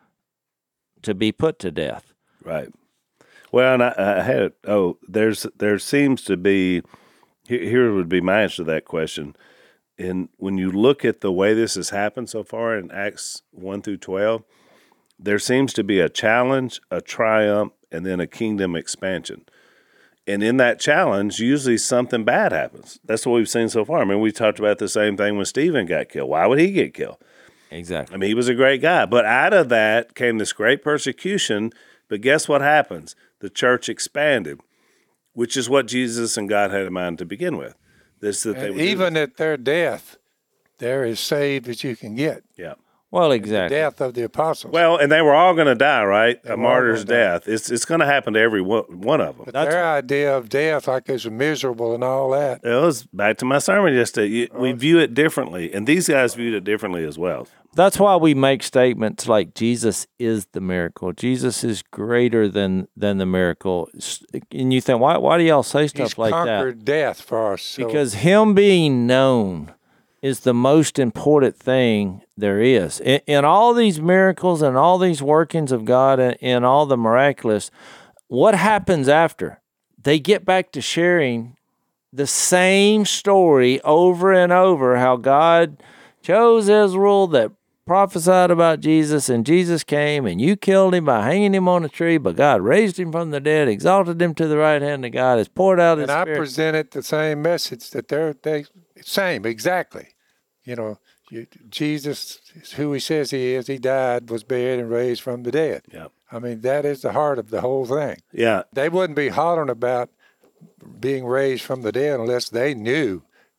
[SPEAKER 4] to be put to death.
[SPEAKER 2] Right. Well, and I, I had oh, there's there seems to be here, here would be my answer to that question. And when you look at the way this has happened so far in Acts one through twelve, there seems to be a challenge, a triumph, and then a kingdom expansion. And in that challenge, usually something bad happens. That's what we've seen so far. I mean, we talked about the same thing when Stephen got killed. Why would he get killed?
[SPEAKER 4] Exactly.
[SPEAKER 2] I mean, he was a great guy. But out of that came this great persecution. But guess what happens? The church expanded, which is what Jesus and God had in mind to begin with. This that they
[SPEAKER 5] And
[SPEAKER 2] would do
[SPEAKER 5] even
[SPEAKER 2] this.
[SPEAKER 5] at their death, they're as saved as you can get.
[SPEAKER 2] Yeah.
[SPEAKER 4] Well,
[SPEAKER 5] The
[SPEAKER 4] exactly.
[SPEAKER 5] death of the apostles.
[SPEAKER 2] Well, and they were all going to die, right?
[SPEAKER 5] They
[SPEAKER 2] A
[SPEAKER 5] were all
[SPEAKER 2] martyr's
[SPEAKER 5] gonna die.
[SPEAKER 2] death. It's it's going to happen to every one, one of them.
[SPEAKER 5] but
[SPEAKER 4] that's-
[SPEAKER 5] their idea of death, like it's miserable and all that.
[SPEAKER 2] It was back to my sermon yesterday. You, we view it differently, and these guys viewed it differently as well.
[SPEAKER 4] That's why we make statements like Jesus is the miracle. Jesus is greater than than the miracle. And you think, why why do y'all say stuff
[SPEAKER 5] He's
[SPEAKER 4] like that?
[SPEAKER 5] conquered death for us. So
[SPEAKER 4] Because Him being known is the most important thing there is. In, in all these miracles and all these workings of God and in all the miraculous, what happens after? They get back to sharing the same story over and over, how God chose Israel that prophesied about Jesus, and Jesus came, and you killed him by hanging him on a tree, but God raised him from the dead, exalted him to the right hand of God, has poured out His
[SPEAKER 5] and I
[SPEAKER 4] Spirit.
[SPEAKER 5] presented the same message that they're they same exactly. You know, you, Jesus is who He says He is. He died, was buried, and raised from the dead.
[SPEAKER 2] Yeah.
[SPEAKER 5] I mean, that is the heart of the whole thing.
[SPEAKER 2] Yeah.
[SPEAKER 5] They wouldn't be hollering about being raised from the dead unless they knew.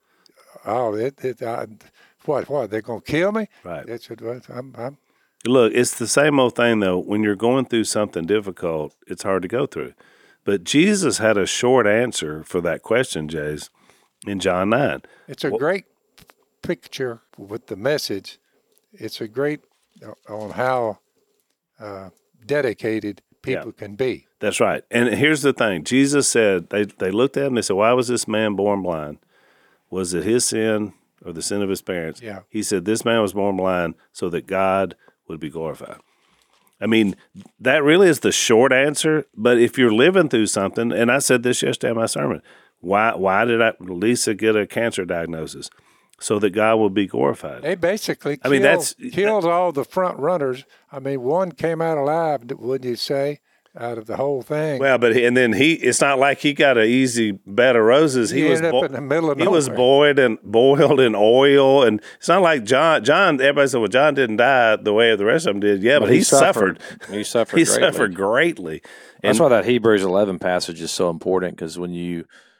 [SPEAKER 5] Oh, it, it I, what what they're gonna kill me?
[SPEAKER 2] Right.
[SPEAKER 5] It's, I'm, I'm
[SPEAKER 2] Look, it's the same old thing, though. When you're going through something difficult, it's hard to go through. But Jesus had a short answer for that question, Jays, in John nine.
[SPEAKER 5] It's a great picture with the message. It's a great uh, on how uh, dedicated people can be.
[SPEAKER 2] That's right. And here's the thing. Jesus said, they, they looked at him and they said, why was this man born blind? Was it his sin or the sin of his parents?
[SPEAKER 5] Yeah.
[SPEAKER 2] He said, this man was born blind so that God would be glorified. I mean, that really is the short answer. But if you're living through something, and I said this yesterday in my sermon, why why did I, Lisa get a cancer diagnosis? so that God will be glorified.
[SPEAKER 5] They basically
[SPEAKER 2] I
[SPEAKER 5] killed,
[SPEAKER 2] mean, that's-
[SPEAKER 5] killed all the front runners. I mean, one came out alive, wouldn't you say, out of the whole thing?
[SPEAKER 2] Well, but and then he, it's not like he got an easy bed of roses. He,
[SPEAKER 5] He
[SPEAKER 2] was
[SPEAKER 5] ended up
[SPEAKER 2] bo-
[SPEAKER 5] in the middle of
[SPEAKER 2] He was
[SPEAKER 5] nowhere.
[SPEAKER 2] boiled and boiled in oil, and it's not like John. John, everybody said, well, John didn't die the way the rest of them did. Yeah, but,
[SPEAKER 3] But he
[SPEAKER 2] he suffered.
[SPEAKER 3] suffered. He suffered
[SPEAKER 2] He
[SPEAKER 3] greatly.
[SPEAKER 2] suffered greatly.
[SPEAKER 3] That's
[SPEAKER 2] And
[SPEAKER 3] why that Hebrews eleven passage is so important, because when you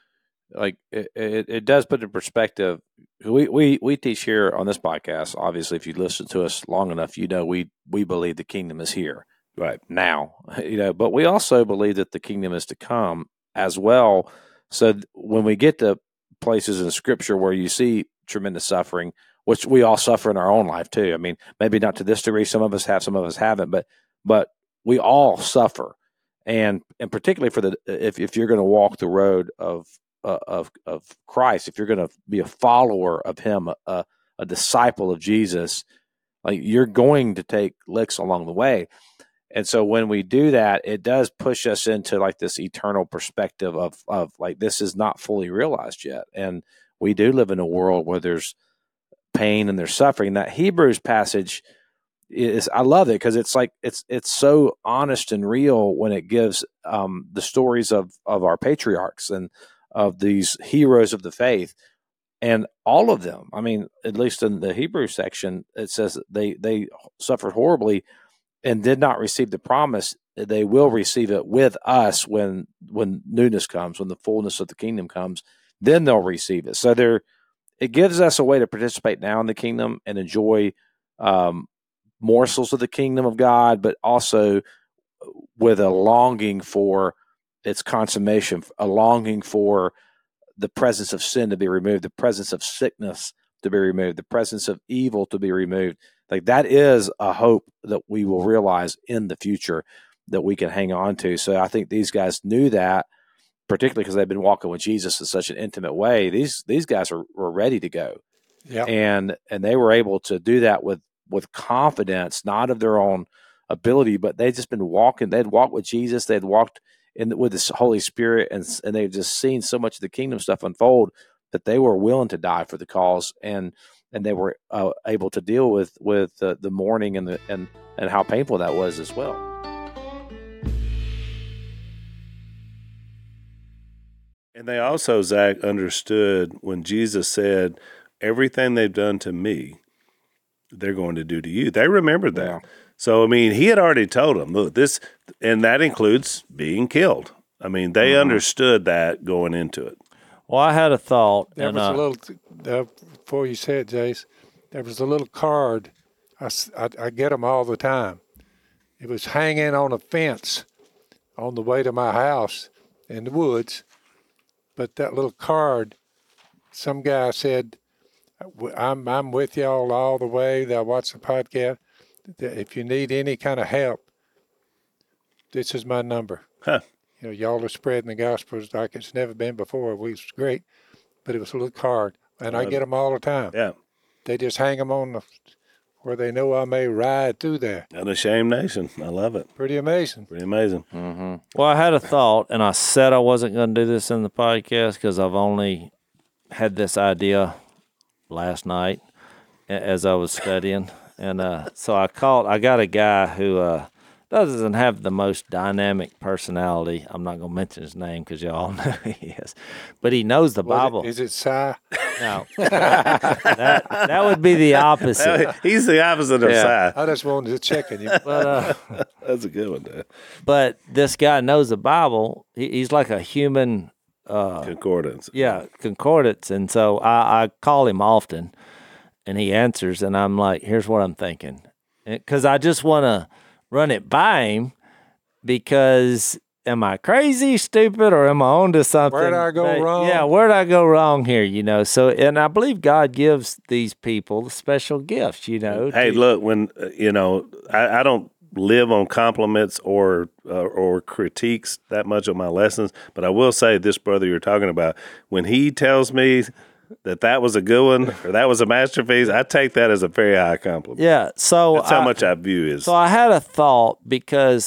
[SPEAKER 3] like it, it, it does put in perspective. We, we we teach here on this podcast. Obviously, if you listen to us long enough, you know we we believe the kingdom is here
[SPEAKER 2] right,
[SPEAKER 3] now. You know, but we also believe that the kingdom is to come as well. So th- when we get to places in Scripture where you see tremendous suffering, which we all suffer in our own life too. I mean, maybe not to this degree. Some of us have, some of us haven't, but but we all suffer, and and particularly for the if if you're going to walk the road of uh, of of Christ, if you're going to be a follower of Him, a, a disciple of Jesus, like you're going to take licks along the way. And so when we do that, it does push us into like this eternal perspective of of like this is not fully realized yet, and we do live in a world where there's pain and there's suffering. That Hebrews passage is, I love it because it's like it's it's so honest and real when it gives um, the stories of of our patriarchs and of these heroes of the faith, and all of them. I mean, at least in the Hebrew section, it says they they suffered horribly and did not receive the promise. They will receive it with us when when newness comes, when the fullness of the kingdom comes. Then they'll receive it. So there, it gives us a way to participate now in the kingdom and enjoy um, morsels of the kingdom of God, but also with a longing for its consummation, a longing for the presence of sin to be removed, the presence of sickness to be removed, the presence of evil to be removed. Like that is a hope that we will realize in the future that we can hang on to. So I think these guys knew that, particularly because they've been walking with Jesus in such an intimate way. These these guys are, were ready to go.
[SPEAKER 5] Yeah.
[SPEAKER 3] And and they were able to do that with with confidence, not of their own ability, but they'd just been walking. They'd walked with Jesus. They'd walked in with the Holy Spirit, and and they've just seen so much of the kingdom stuff unfold that they were willing to die for the cause, and and they were uh, able to deal with with uh, the mourning and the and and how painful that was as well.
[SPEAKER 2] and they also, Zach, understood when Jesus said, "Everything they've done to me, they're going to do to you." They remembered that.
[SPEAKER 3] Yeah.
[SPEAKER 2] So, I mean, he had already told them, look, this, and that includes being killed. I mean, they
[SPEAKER 3] Mhm.
[SPEAKER 2] understood that going into it.
[SPEAKER 4] Well, I had a thought.
[SPEAKER 5] There
[SPEAKER 4] and,
[SPEAKER 5] was
[SPEAKER 4] uh,
[SPEAKER 5] a little, uh, before you said, Jace, there was a little card. I, s- I- I get them all the time. It was hanging on a fence on the way to my house in the woods. But that little card, some guy said, I'm, I'm with y'all all the way. That I watch the podcast. If you need any kind of help, this is my number.
[SPEAKER 2] Huh.
[SPEAKER 5] You know, y'all are spreading the gospel like it's never been before. It was great, but it was a little card, and I get them all the time.
[SPEAKER 2] Yeah.
[SPEAKER 5] They just hang them on the, where they know I may ride through there.
[SPEAKER 2] Unashamed nation. I love it.
[SPEAKER 5] Pretty amazing.
[SPEAKER 2] Pretty amazing.
[SPEAKER 3] Mm-hmm.
[SPEAKER 4] Well, I had a thought, and I said I wasn't going to do this in the podcast because I've only had this idea last night a- as I was studying. And uh, so I called, I got a guy who uh, doesn't have the most dynamic personality. I'm not going to mention his name because y'all know who he is. But he knows the
[SPEAKER 5] Was it-
[SPEAKER 4] Bible.
[SPEAKER 5] Is it Si?
[SPEAKER 4] No. that, that would be the opposite.
[SPEAKER 2] He's the opposite of
[SPEAKER 3] Yeah.
[SPEAKER 2] Si.
[SPEAKER 5] I just wanted to check on you.
[SPEAKER 4] But uh,
[SPEAKER 2] That's a good one, Dad.
[SPEAKER 4] but this guy knows the Bible. He, he's like a human uh,
[SPEAKER 2] Concordance.
[SPEAKER 4] Yeah, concordance. And so I, I call him often, and he answers, and I'm like, here's what I'm thinking. Because I just want to run it by him because am I crazy, stupid, or am I on to something?
[SPEAKER 5] Where'd I go
[SPEAKER 4] that-
[SPEAKER 5] wrong?
[SPEAKER 4] Yeah, where'd I go wrong here, you know? So, and I believe God gives these people special gifts, you know.
[SPEAKER 2] Hey,
[SPEAKER 4] to-
[SPEAKER 2] look, when, uh, you know, I, I don't live on compliments or uh, or critiques that much of my lessons, but I will say this brother you're talking about, when he tells me that that was a good one or that was a masterpiece, I take that as a very high compliment.
[SPEAKER 4] Yeah, so
[SPEAKER 2] That's how
[SPEAKER 4] I-
[SPEAKER 2] much I view his.
[SPEAKER 4] So I had a thought because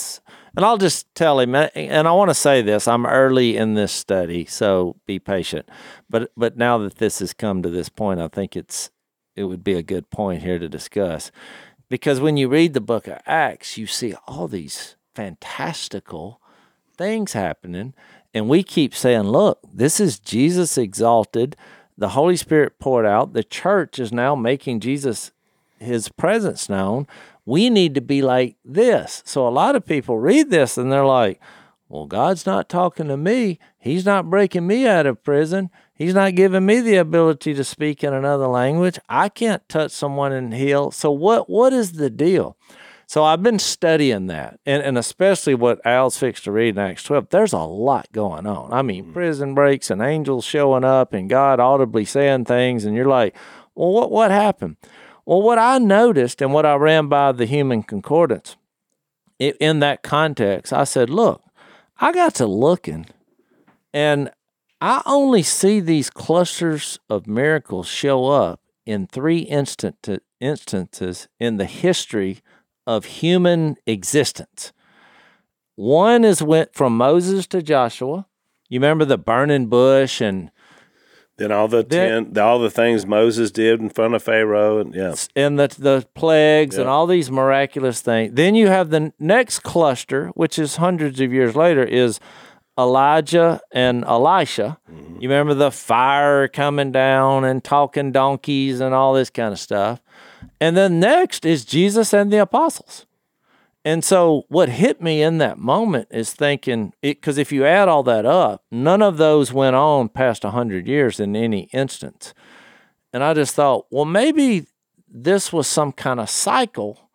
[SPEAKER 4] And I'll just tell him, and I want to say this, I'm early in this study, so be patient. But but now that this has come to this point, I think it's it would be a good point here to discuss. Because when you read the book of Acts, you see all these fantastical things happening. And we keep saying, look, this is Jesus exalted. The Holy Spirit poured out. The church is now making Jesus, his presence known. We need to be like this. So a lot of people read this and they're like, well, God's not talking to me. He's not breaking me out of prison. He's not giving me the ability to speak in another language. I can't touch someone and heal. So what what is the deal? So I've been studying that, and, and especially what Al's fixed to read in Acts twelve. There's a lot going on. I mean, prison breaks and angels showing up and God audibly saying things, and you're like, well, what what happened? Well, what I noticed and what I ran by the Human Concordance, it, in that context, I said, look, I got to looking, and I only see these clusters of miracles show up in three instant instances in the history of human existence. One is went from Moses to Joshua. You remember the burning bush and
[SPEAKER 2] then all the ten, all the things Moses did in front of Pharaoh, and yeah,
[SPEAKER 4] and the the plagues
[SPEAKER 2] yeah.
[SPEAKER 4] and all these miraculous things. Then you have the next cluster, which is hundreds of years later, is Elijah and Elisha. Mm-hmm. You remember the fire coming down and talking donkeys and all this kind of stuff. And then next is Jesus and the apostles. And so what hit me in that moment is thinking, because if you add all that up, none of those went on past one hundred years in any instance. And I just thought, well, maybe this was some kind of cycle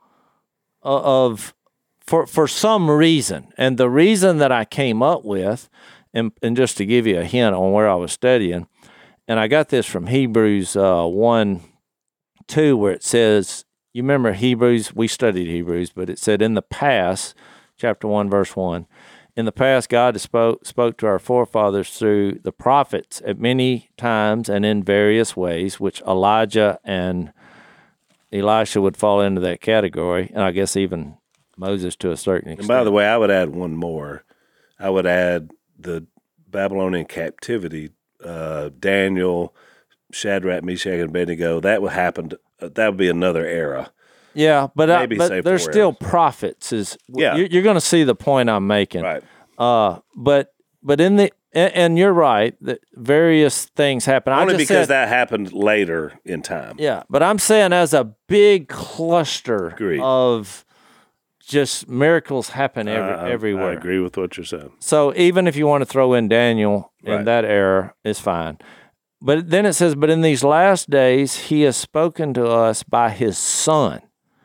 [SPEAKER 4] of, for, for some reason. And the reason that I came up with, and, and just to give you a hint on where I was studying, and I got this from Hebrews uh, one, two, where it says, you remember Hebrews, we studied Hebrews, but it said in the past, chapter one, verse one, in the past God spoke, spoke to our forefathers through the prophets at many times and in various ways, which Elijah and Elisha would fall into that category, and I guess even Moses to a certain extent.
[SPEAKER 2] And by the way, I would add one more. I would add the Babylonian captivity, uh, Daniel, Shadrach, Meshach, and Abednego. That would happen. To, that would be another era.
[SPEAKER 4] Yeah, but I,
[SPEAKER 2] Maybe
[SPEAKER 4] but
[SPEAKER 2] say
[SPEAKER 4] there's
[SPEAKER 2] four
[SPEAKER 4] still
[SPEAKER 2] eras.
[SPEAKER 4] prophets. Is
[SPEAKER 2] Yeah.
[SPEAKER 4] you're, you're going to see the point I'm making,
[SPEAKER 2] Right.
[SPEAKER 4] Uh, but but in the and, and you're right that various things happen. I
[SPEAKER 2] Only
[SPEAKER 4] just
[SPEAKER 2] because
[SPEAKER 4] said,
[SPEAKER 2] that happened later in time.
[SPEAKER 4] yeah, but I'm saying as a big cluster
[SPEAKER 2] Agreed.
[SPEAKER 4] of just miracles happen every,
[SPEAKER 2] I- I-
[SPEAKER 4] everywhere.
[SPEAKER 2] I agree with what you're saying.
[SPEAKER 4] So even if you want to throw in Daniel in
[SPEAKER 2] Right.
[SPEAKER 4] that era, it's fine. But then it says, but in these last days, he has spoken to us by his son.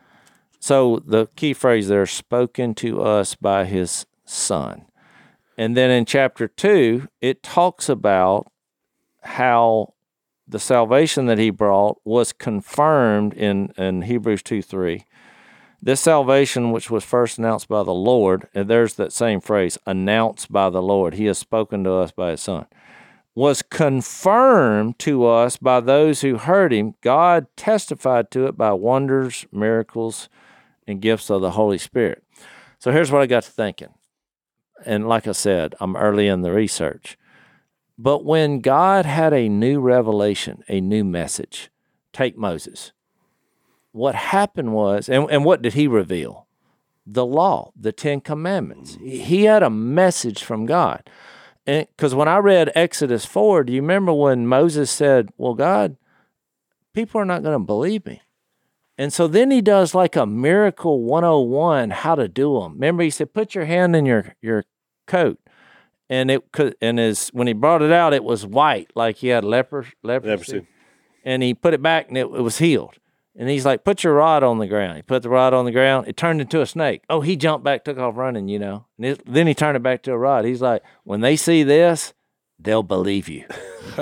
[SPEAKER 4] So the key phrase there, spoken to us by his son. And then in chapter two, it talks about how the salvation that he brought was confirmed in, in Hebrews two three. This salvation, which was first announced by the Lord, and there's that same phrase, announced by the Lord, he has spoken to us by his son, was confirmed to us by those who heard him. God testified to it by wonders, miracles, and gifts of the Holy Spirit. So here's what I got to thinking. And like I said, I'm early in the research. But when God had a new revelation, a new message, take Moses. What happened was, and, and what did he reveal? The law, the Ten Commandments. He had a message from God. Because when I read Exodus four, do you remember when Moses said, well, God, people are not going to believe me. And so then he does like a miracle one oh one, how to do them. Remember, he said, put your hand in your, your coat. And it could, and his, when he brought it out, it was white, like he had leper, leprosy.
[SPEAKER 2] Leprosy.
[SPEAKER 4] And he put it back and it, it was healed. And he's like, put your rod on the ground. He put the rod on the ground. It turned into a snake. Oh, he jumped back, took off running, you know. And it, then he turned it back to a rod. He's like, when they see this, they'll believe you.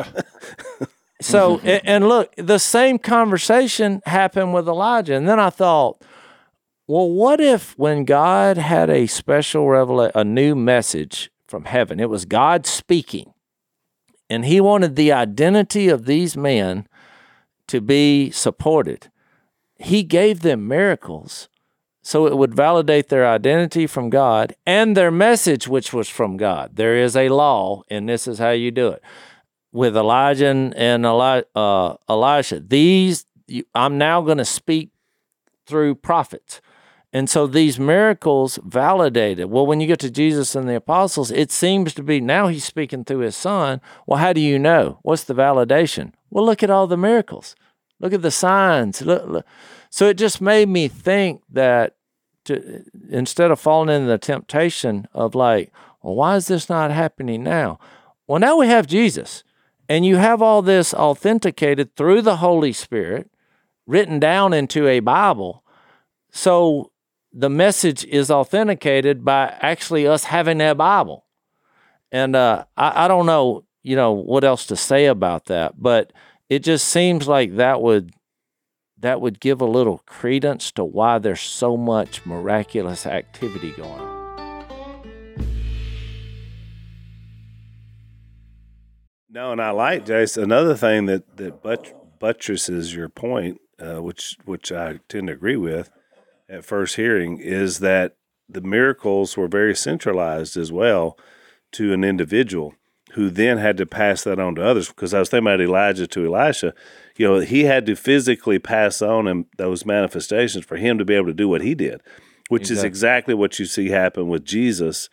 [SPEAKER 4] So, and, and look, the same conversation happened with Elijah. And then I thought, well, what if when God had a special revelation, a new message from heaven, it was God speaking, and he wanted the identity of these men to be supported. He gave them miracles so it would validate their identity from God and their message, which was from God. There is a law, and this is how you do it. With Elijah and, and Eli, uh, Elisha, these, you, I'm now going to speak through prophets. And so these miracles validated. Well, when you get to Jesus and the apostles, it seems to be now he's speaking through his son. Well, how do you know? What's the validation? Well, look at all the miracles. Look at the signs. Look, look. So it just made me think that to, instead of falling into the temptation of like, well, why is this not happening now? Well, now we have Jesus, and you have all this authenticated through the Holy Spirit, written down into a Bible. So the message is authenticated by actually us having that Bible. And uh, I, I don't know, you know, what else to say about that, but it just seems like that would that would give a little credence to why there's so much miraculous activity going on.
[SPEAKER 2] No, and I like, Jason, another thing that, that but, buttresses your point, uh, which which I tend to agree with at first hearing, is that the miracles were very centralized as well to an individual who then had to pass that on to others. Because I was thinking about Elijah to Elisha, you know, he had to physically pass on him those manifestations for him to be able to do what he did, which exactly. is exactly what you see happen with Jesus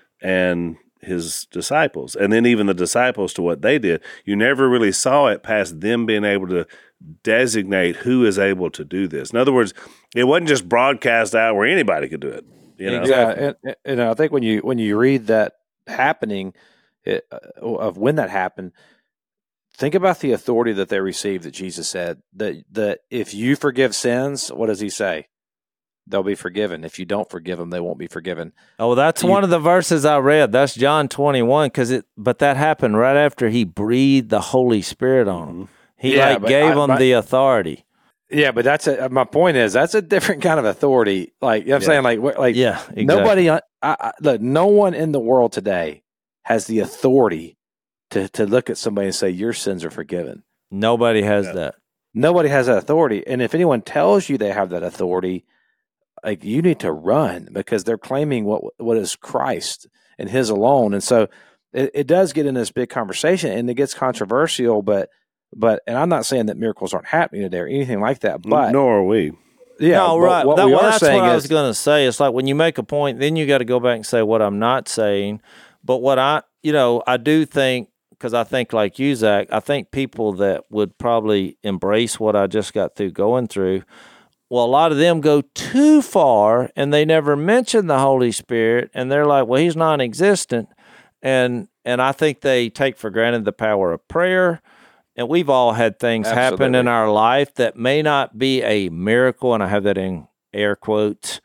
[SPEAKER 2] and his disciples. And then even the disciples to what they did. You never really saw it past them being able to designate who is able to do this. In other words, it wasn't just broadcast out where anybody could do it. You know?
[SPEAKER 3] Exactly. Yeah, and, and I think when you when you read that happening, it, uh, of when that happened, think about the authority that they received. That Jesus said that that if you forgive sins, what does he say? They'll be forgiven. If you don't forgive them, they won't be forgiven.
[SPEAKER 4] Oh, that's you, one of the verses I read. That's John twenty-one. Because it, but that happened right after he breathed the Holy Spirit on them. He yeah, like gave I, them but, the authority.
[SPEAKER 3] Yeah, but that's a, my point is that's a different kind of authority. Like you know what I'm
[SPEAKER 4] yeah.
[SPEAKER 3] saying, like like
[SPEAKER 4] yeah, exactly.
[SPEAKER 3] nobody. I, I, look, no one in the world today has the authority to to look at somebody and say your sins are forgiven.
[SPEAKER 4] Nobody has
[SPEAKER 2] yeah.
[SPEAKER 4] that.
[SPEAKER 3] Nobody has that authority. And if anyone tells you they have that authority, like you need to run because they're claiming what what is Christ and His alone. And so it, it does get in this big conversation, and it gets controversial. But but and I'm not saying that miracles aren't happening today or anything like that. But
[SPEAKER 2] nor are we.
[SPEAKER 3] Yeah,
[SPEAKER 4] no, right.
[SPEAKER 3] What
[SPEAKER 4] that,
[SPEAKER 3] we
[SPEAKER 4] well,
[SPEAKER 3] are
[SPEAKER 4] that's
[SPEAKER 3] saying
[SPEAKER 4] what
[SPEAKER 3] is,
[SPEAKER 4] I was going to say. It's like when you make a point, then you got to go back and say what I'm not saying. But what I, you know, I do think, because I think like you, Zach, I think people that would probably embrace what I just got through going through, well, a lot of them go too far and they never mention the Holy Spirit, and they're like, well, He's non-existent. And and I think they take for granted the power of prayer. And we've all had things
[SPEAKER 3] Absolutely.
[SPEAKER 4] happen in our life that may not be a miracle, and I have that in air quotes.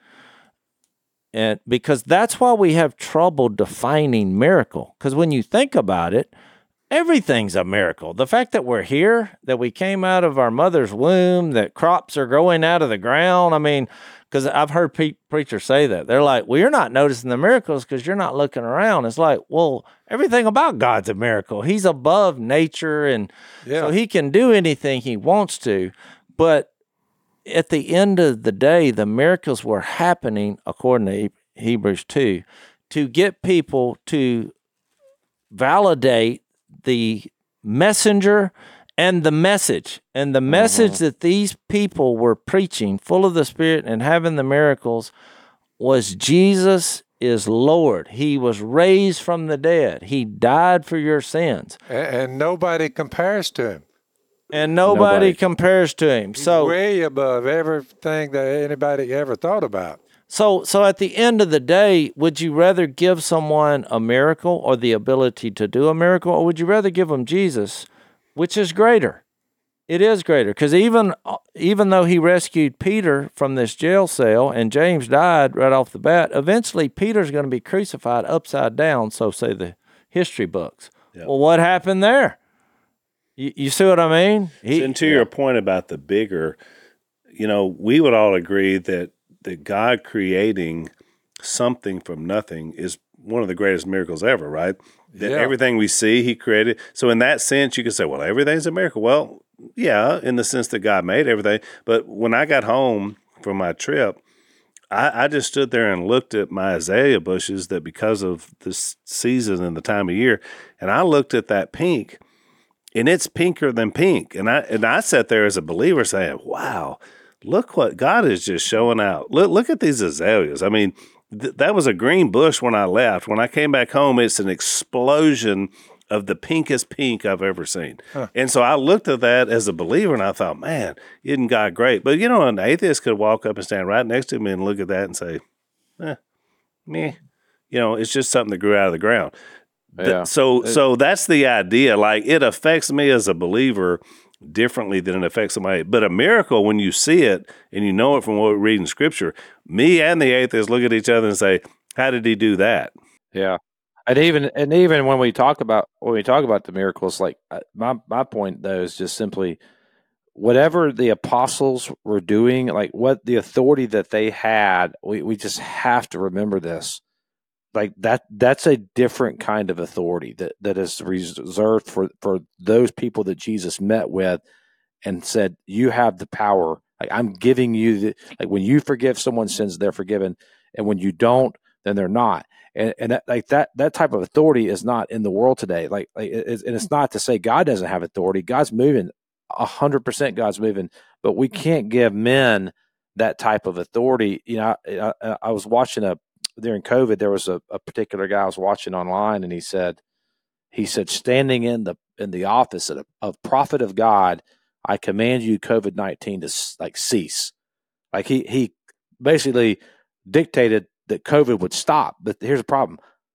[SPEAKER 4] And because that's why we have trouble defining miracle. Because when you think about it, everything's a miracle. The fact that we're here, that we came out of our mother's womb, that crops are growing out of the ground. I mean, because I've heard pe- preachers say that. They're like, well, you're not noticing the miracles because you're not looking around. It's like, well, everything about God's a miracle. He's above nature, and
[SPEAKER 5] Yeah.
[SPEAKER 4] so He can do anything He wants to. But at the end of the day, the miracles were happening, according to Hebrews two, to get people to validate the messenger and the message. And the message
[SPEAKER 3] Mm-hmm.
[SPEAKER 4] that these people were preaching, full of the Spirit and having the miracles, was Jesus is Lord. He was raised from the dead. He died for your sins.
[SPEAKER 5] And, and nobody compares to Him.
[SPEAKER 4] And nobody,
[SPEAKER 3] Nobody.
[SPEAKER 4] compares to Him.
[SPEAKER 5] He's
[SPEAKER 4] So
[SPEAKER 5] way above everything that anybody ever thought about.
[SPEAKER 4] So, so at the end of the day, would you rather give someone a miracle or the ability to do a miracle, or would you rather give them Jesus, which is greater? It is greater, because even even though He rescued Peter from this jail cell and James died right off the bat, eventually Peter's going to be crucified upside down, so say the history books.
[SPEAKER 2] Yep.
[SPEAKER 4] Well, what happened there? You, you see what I mean? He,
[SPEAKER 2] And to your point about the bigger, you know, we would all agree that that God creating something from nothing is one of the greatest miracles ever, right? That
[SPEAKER 5] Yeah.
[SPEAKER 2] everything we see, He created. So in that sense, you could say, well, everything's a miracle. Well, yeah, in the sense that God made everything. But when I got home from my trip, I, I just stood there and looked at my azalea bushes that because of this season and the time of year, and I looked at that pink, and it's pinker than pink. And I and I sat there as a believer saying, wow, look what God is just showing out. Look, look at these azaleas. I mean, th- that was a green bush when I left. When I came back home, it's an explosion of the pinkest pink I've ever seen. Huh. And so I looked at that as a believer, and I thought, man, isn't God great? But, you know, an atheist could walk up and stand right next to me and look at that and say, eh, meh. You know, it's just something that grew out of the ground.
[SPEAKER 3] Yeah.
[SPEAKER 2] So, so that's the idea. Like, it affects me as a believer differently than it affects somebody. But a miracle, when you see it and you know it from what we read in Scripture, me and the atheist look at each other and say, how did he do that?
[SPEAKER 3] Yeah. And even and even when we talk about when we talk about the miracles, like my my point though is just simply whatever the apostles were doing, like what the authority that they had, we, we just have to remember this. Like that that's a different kind of authority that, that is reserved for, for those people that Jesus met with and said, you have the power. Like I'm giving you the, like when you forgive someone's sins, they're forgiven. And when you don't, then they're not. And, and that, like that, that type of authority is not in the world today. Like, like it, and it's not to say God doesn't have authority. God's moving, a hundred percent. God's moving, but we can't give men that type of authority. You know, I, I, I was watching a during COVID. There was a, a particular guy I was watching online, and he said, he said, standing in the in the office of, of prophet of God, I command you, COVID nineteen, to like cease. Like he he basically dictated that COVID would stop. But here's the problem.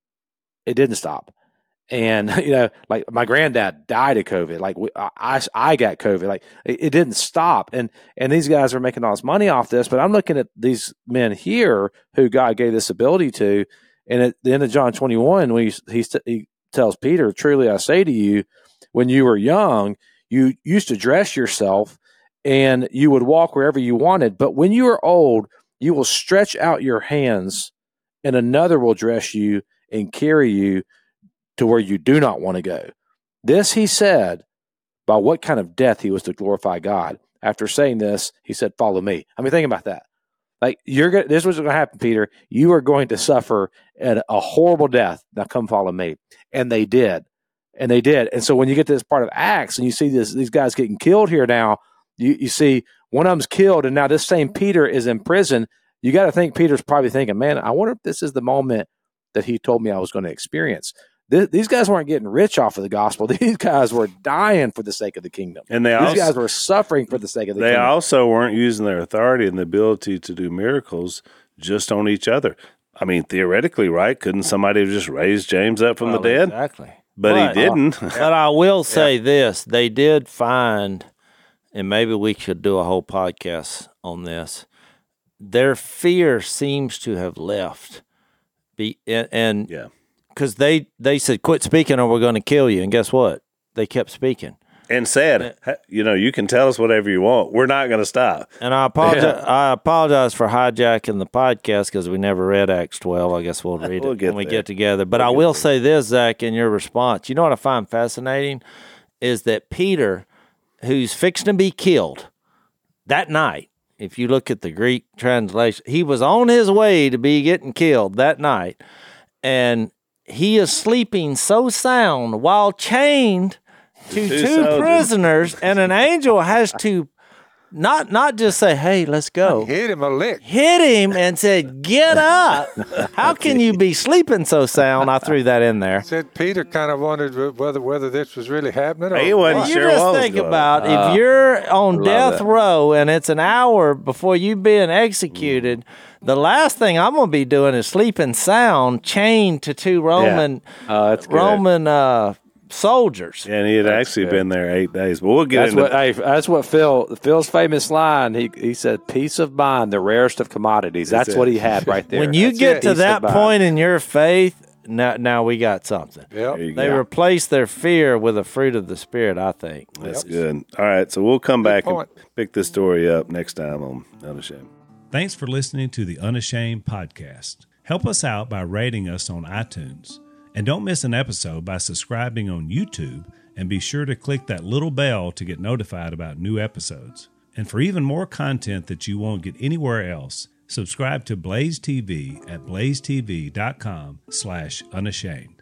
[SPEAKER 3] It didn't stop. And, you know, like my granddad died of COVID. Like we, I, I got COVID. Like it, it didn't stop. And, and these guys are making all this money off this, but I'm looking at these men here who God gave this ability to. And at the end of John twenty-one, when he, he, he tells Peter, truly I say to you, when you were young, you used to dress yourself and you would walk wherever you wanted. But when you are old, you will stretch out your hands, and another will dress you and carry you to where you do not want to go. This he said by what kind of death he was to glorify God. After saying this, he said, follow me. I mean, think about that. Like you're going this was going to happen, Peter. You are going to suffer at a horrible death. Now come follow me. And they did. And they did. And so when you get to this part of Acts and you see this, these guys getting killed here now, you, you see one of them's killed, and now this same Peter is in prison. You got to think Peter's probably thinking, man, I wonder if this is the moment that he told me I was going to experience. Th- these guys weren't getting rich off of the gospel. These guys were dying for the sake of the kingdom.
[SPEAKER 2] And they
[SPEAKER 3] these
[SPEAKER 2] also,
[SPEAKER 3] guys were suffering for the sake of the
[SPEAKER 2] they
[SPEAKER 3] kingdom.
[SPEAKER 2] They also weren't using their authority and the ability to do miracles just on each other. I mean, theoretically, right? Couldn't somebody have just raised James up from
[SPEAKER 4] well,
[SPEAKER 2] the dead?
[SPEAKER 4] Exactly.
[SPEAKER 2] But, but he didn't.
[SPEAKER 4] Uh, but I will say yeah. this. They did find, and maybe we should do a whole podcast on this, their fear seems to have left. Be And, and
[SPEAKER 2] yeah.
[SPEAKER 4] Because they, they said, quit speaking or we're going to kill you. And guess what? They kept speaking.
[SPEAKER 2] And said, you know, you can tell us whatever you want. We're not going to stop.
[SPEAKER 4] And I apologize, yeah. I apologize for hijacking the podcast because we never read Acts twelve. I guess we'll read
[SPEAKER 2] we'll
[SPEAKER 4] it when we
[SPEAKER 2] there.
[SPEAKER 4] get together. But
[SPEAKER 2] we'll
[SPEAKER 4] I will
[SPEAKER 2] there.
[SPEAKER 4] say this, Zach, in your response. You know what I find fascinating is that Peter, who's fixing to be killed that night, if you look at the Greek translation, he was on his way to be getting killed that night. And he is sleeping so sound while chained to two, two prisoners, and an angel has to not not just say, hey, let's go.
[SPEAKER 5] Hit him a lick.
[SPEAKER 4] Hit him and said, get up. How can you be sleeping so sound? I threw that in there.
[SPEAKER 5] Said Peter kind of wondered whether whether this was really happening. Or
[SPEAKER 2] he wasn't
[SPEAKER 5] what.
[SPEAKER 4] You
[SPEAKER 2] sure
[SPEAKER 4] just
[SPEAKER 2] what
[SPEAKER 4] think
[SPEAKER 2] was going
[SPEAKER 4] about
[SPEAKER 3] on.
[SPEAKER 4] if you're on
[SPEAKER 3] Love
[SPEAKER 4] death
[SPEAKER 3] it.
[SPEAKER 4] row and it's an hour before you being executed, mm. the last thing I'm going to be doing is sleeping sound, chained to two Roman
[SPEAKER 3] yeah. oh, that's good.
[SPEAKER 4] Roman uh, soldiers.
[SPEAKER 2] And he had
[SPEAKER 3] That's
[SPEAKER 2] actually
[SPEAKER 3] good.
[SPEAKER 2] been there eight days. But we'll get
[SPEAKER 3] That's
[SPEAKER 2] into
[SPEAKER 3] what hey, that's what Phil Phil's famous line. He he said, "Peace of mind, the rarest of commodities." That's,
[SPEAKER 2] That's
[SPEAKER 3] what
[SPEAKER 2] it.
[SPEAKER 3] he had right there.
[SPEAKER 4] When you
[SPEAKER 5] That's
[SPEAKER 4] get
[SPEAKER 5] it.
[SPEAKER 4] to
[SPEAKER 3] Peace
[SPEAKER 4] that
[SPEAKER 3] of mind.
[SPEAKER 4] point in your faith, now now we got something.
[SPEAKER 5] Yep.
[SPEAKER 2] There you
[SPEAKER 4] They
[SPEAKER 2] go.
[SPEAKER 4] replace their fear with a fruit of the Spirit, I think.
[SPEAKER 2] That's good. All right, so we'll come back
[SPEAKER 5] point.
[SPEAKER 2] and pick this story up next time on Unashamed.
[SPEAKER 6] Thanks for listening to the Unashamed podcast. Help us out by rating us on iTunes. And don't miss an episode by subscribing on YouTube, and be sure to click that little bell to get notified about new episodes. And for even more content that you won't get anywhere else, Subscribe to Blaze T V at blazetv.com slash unashamed.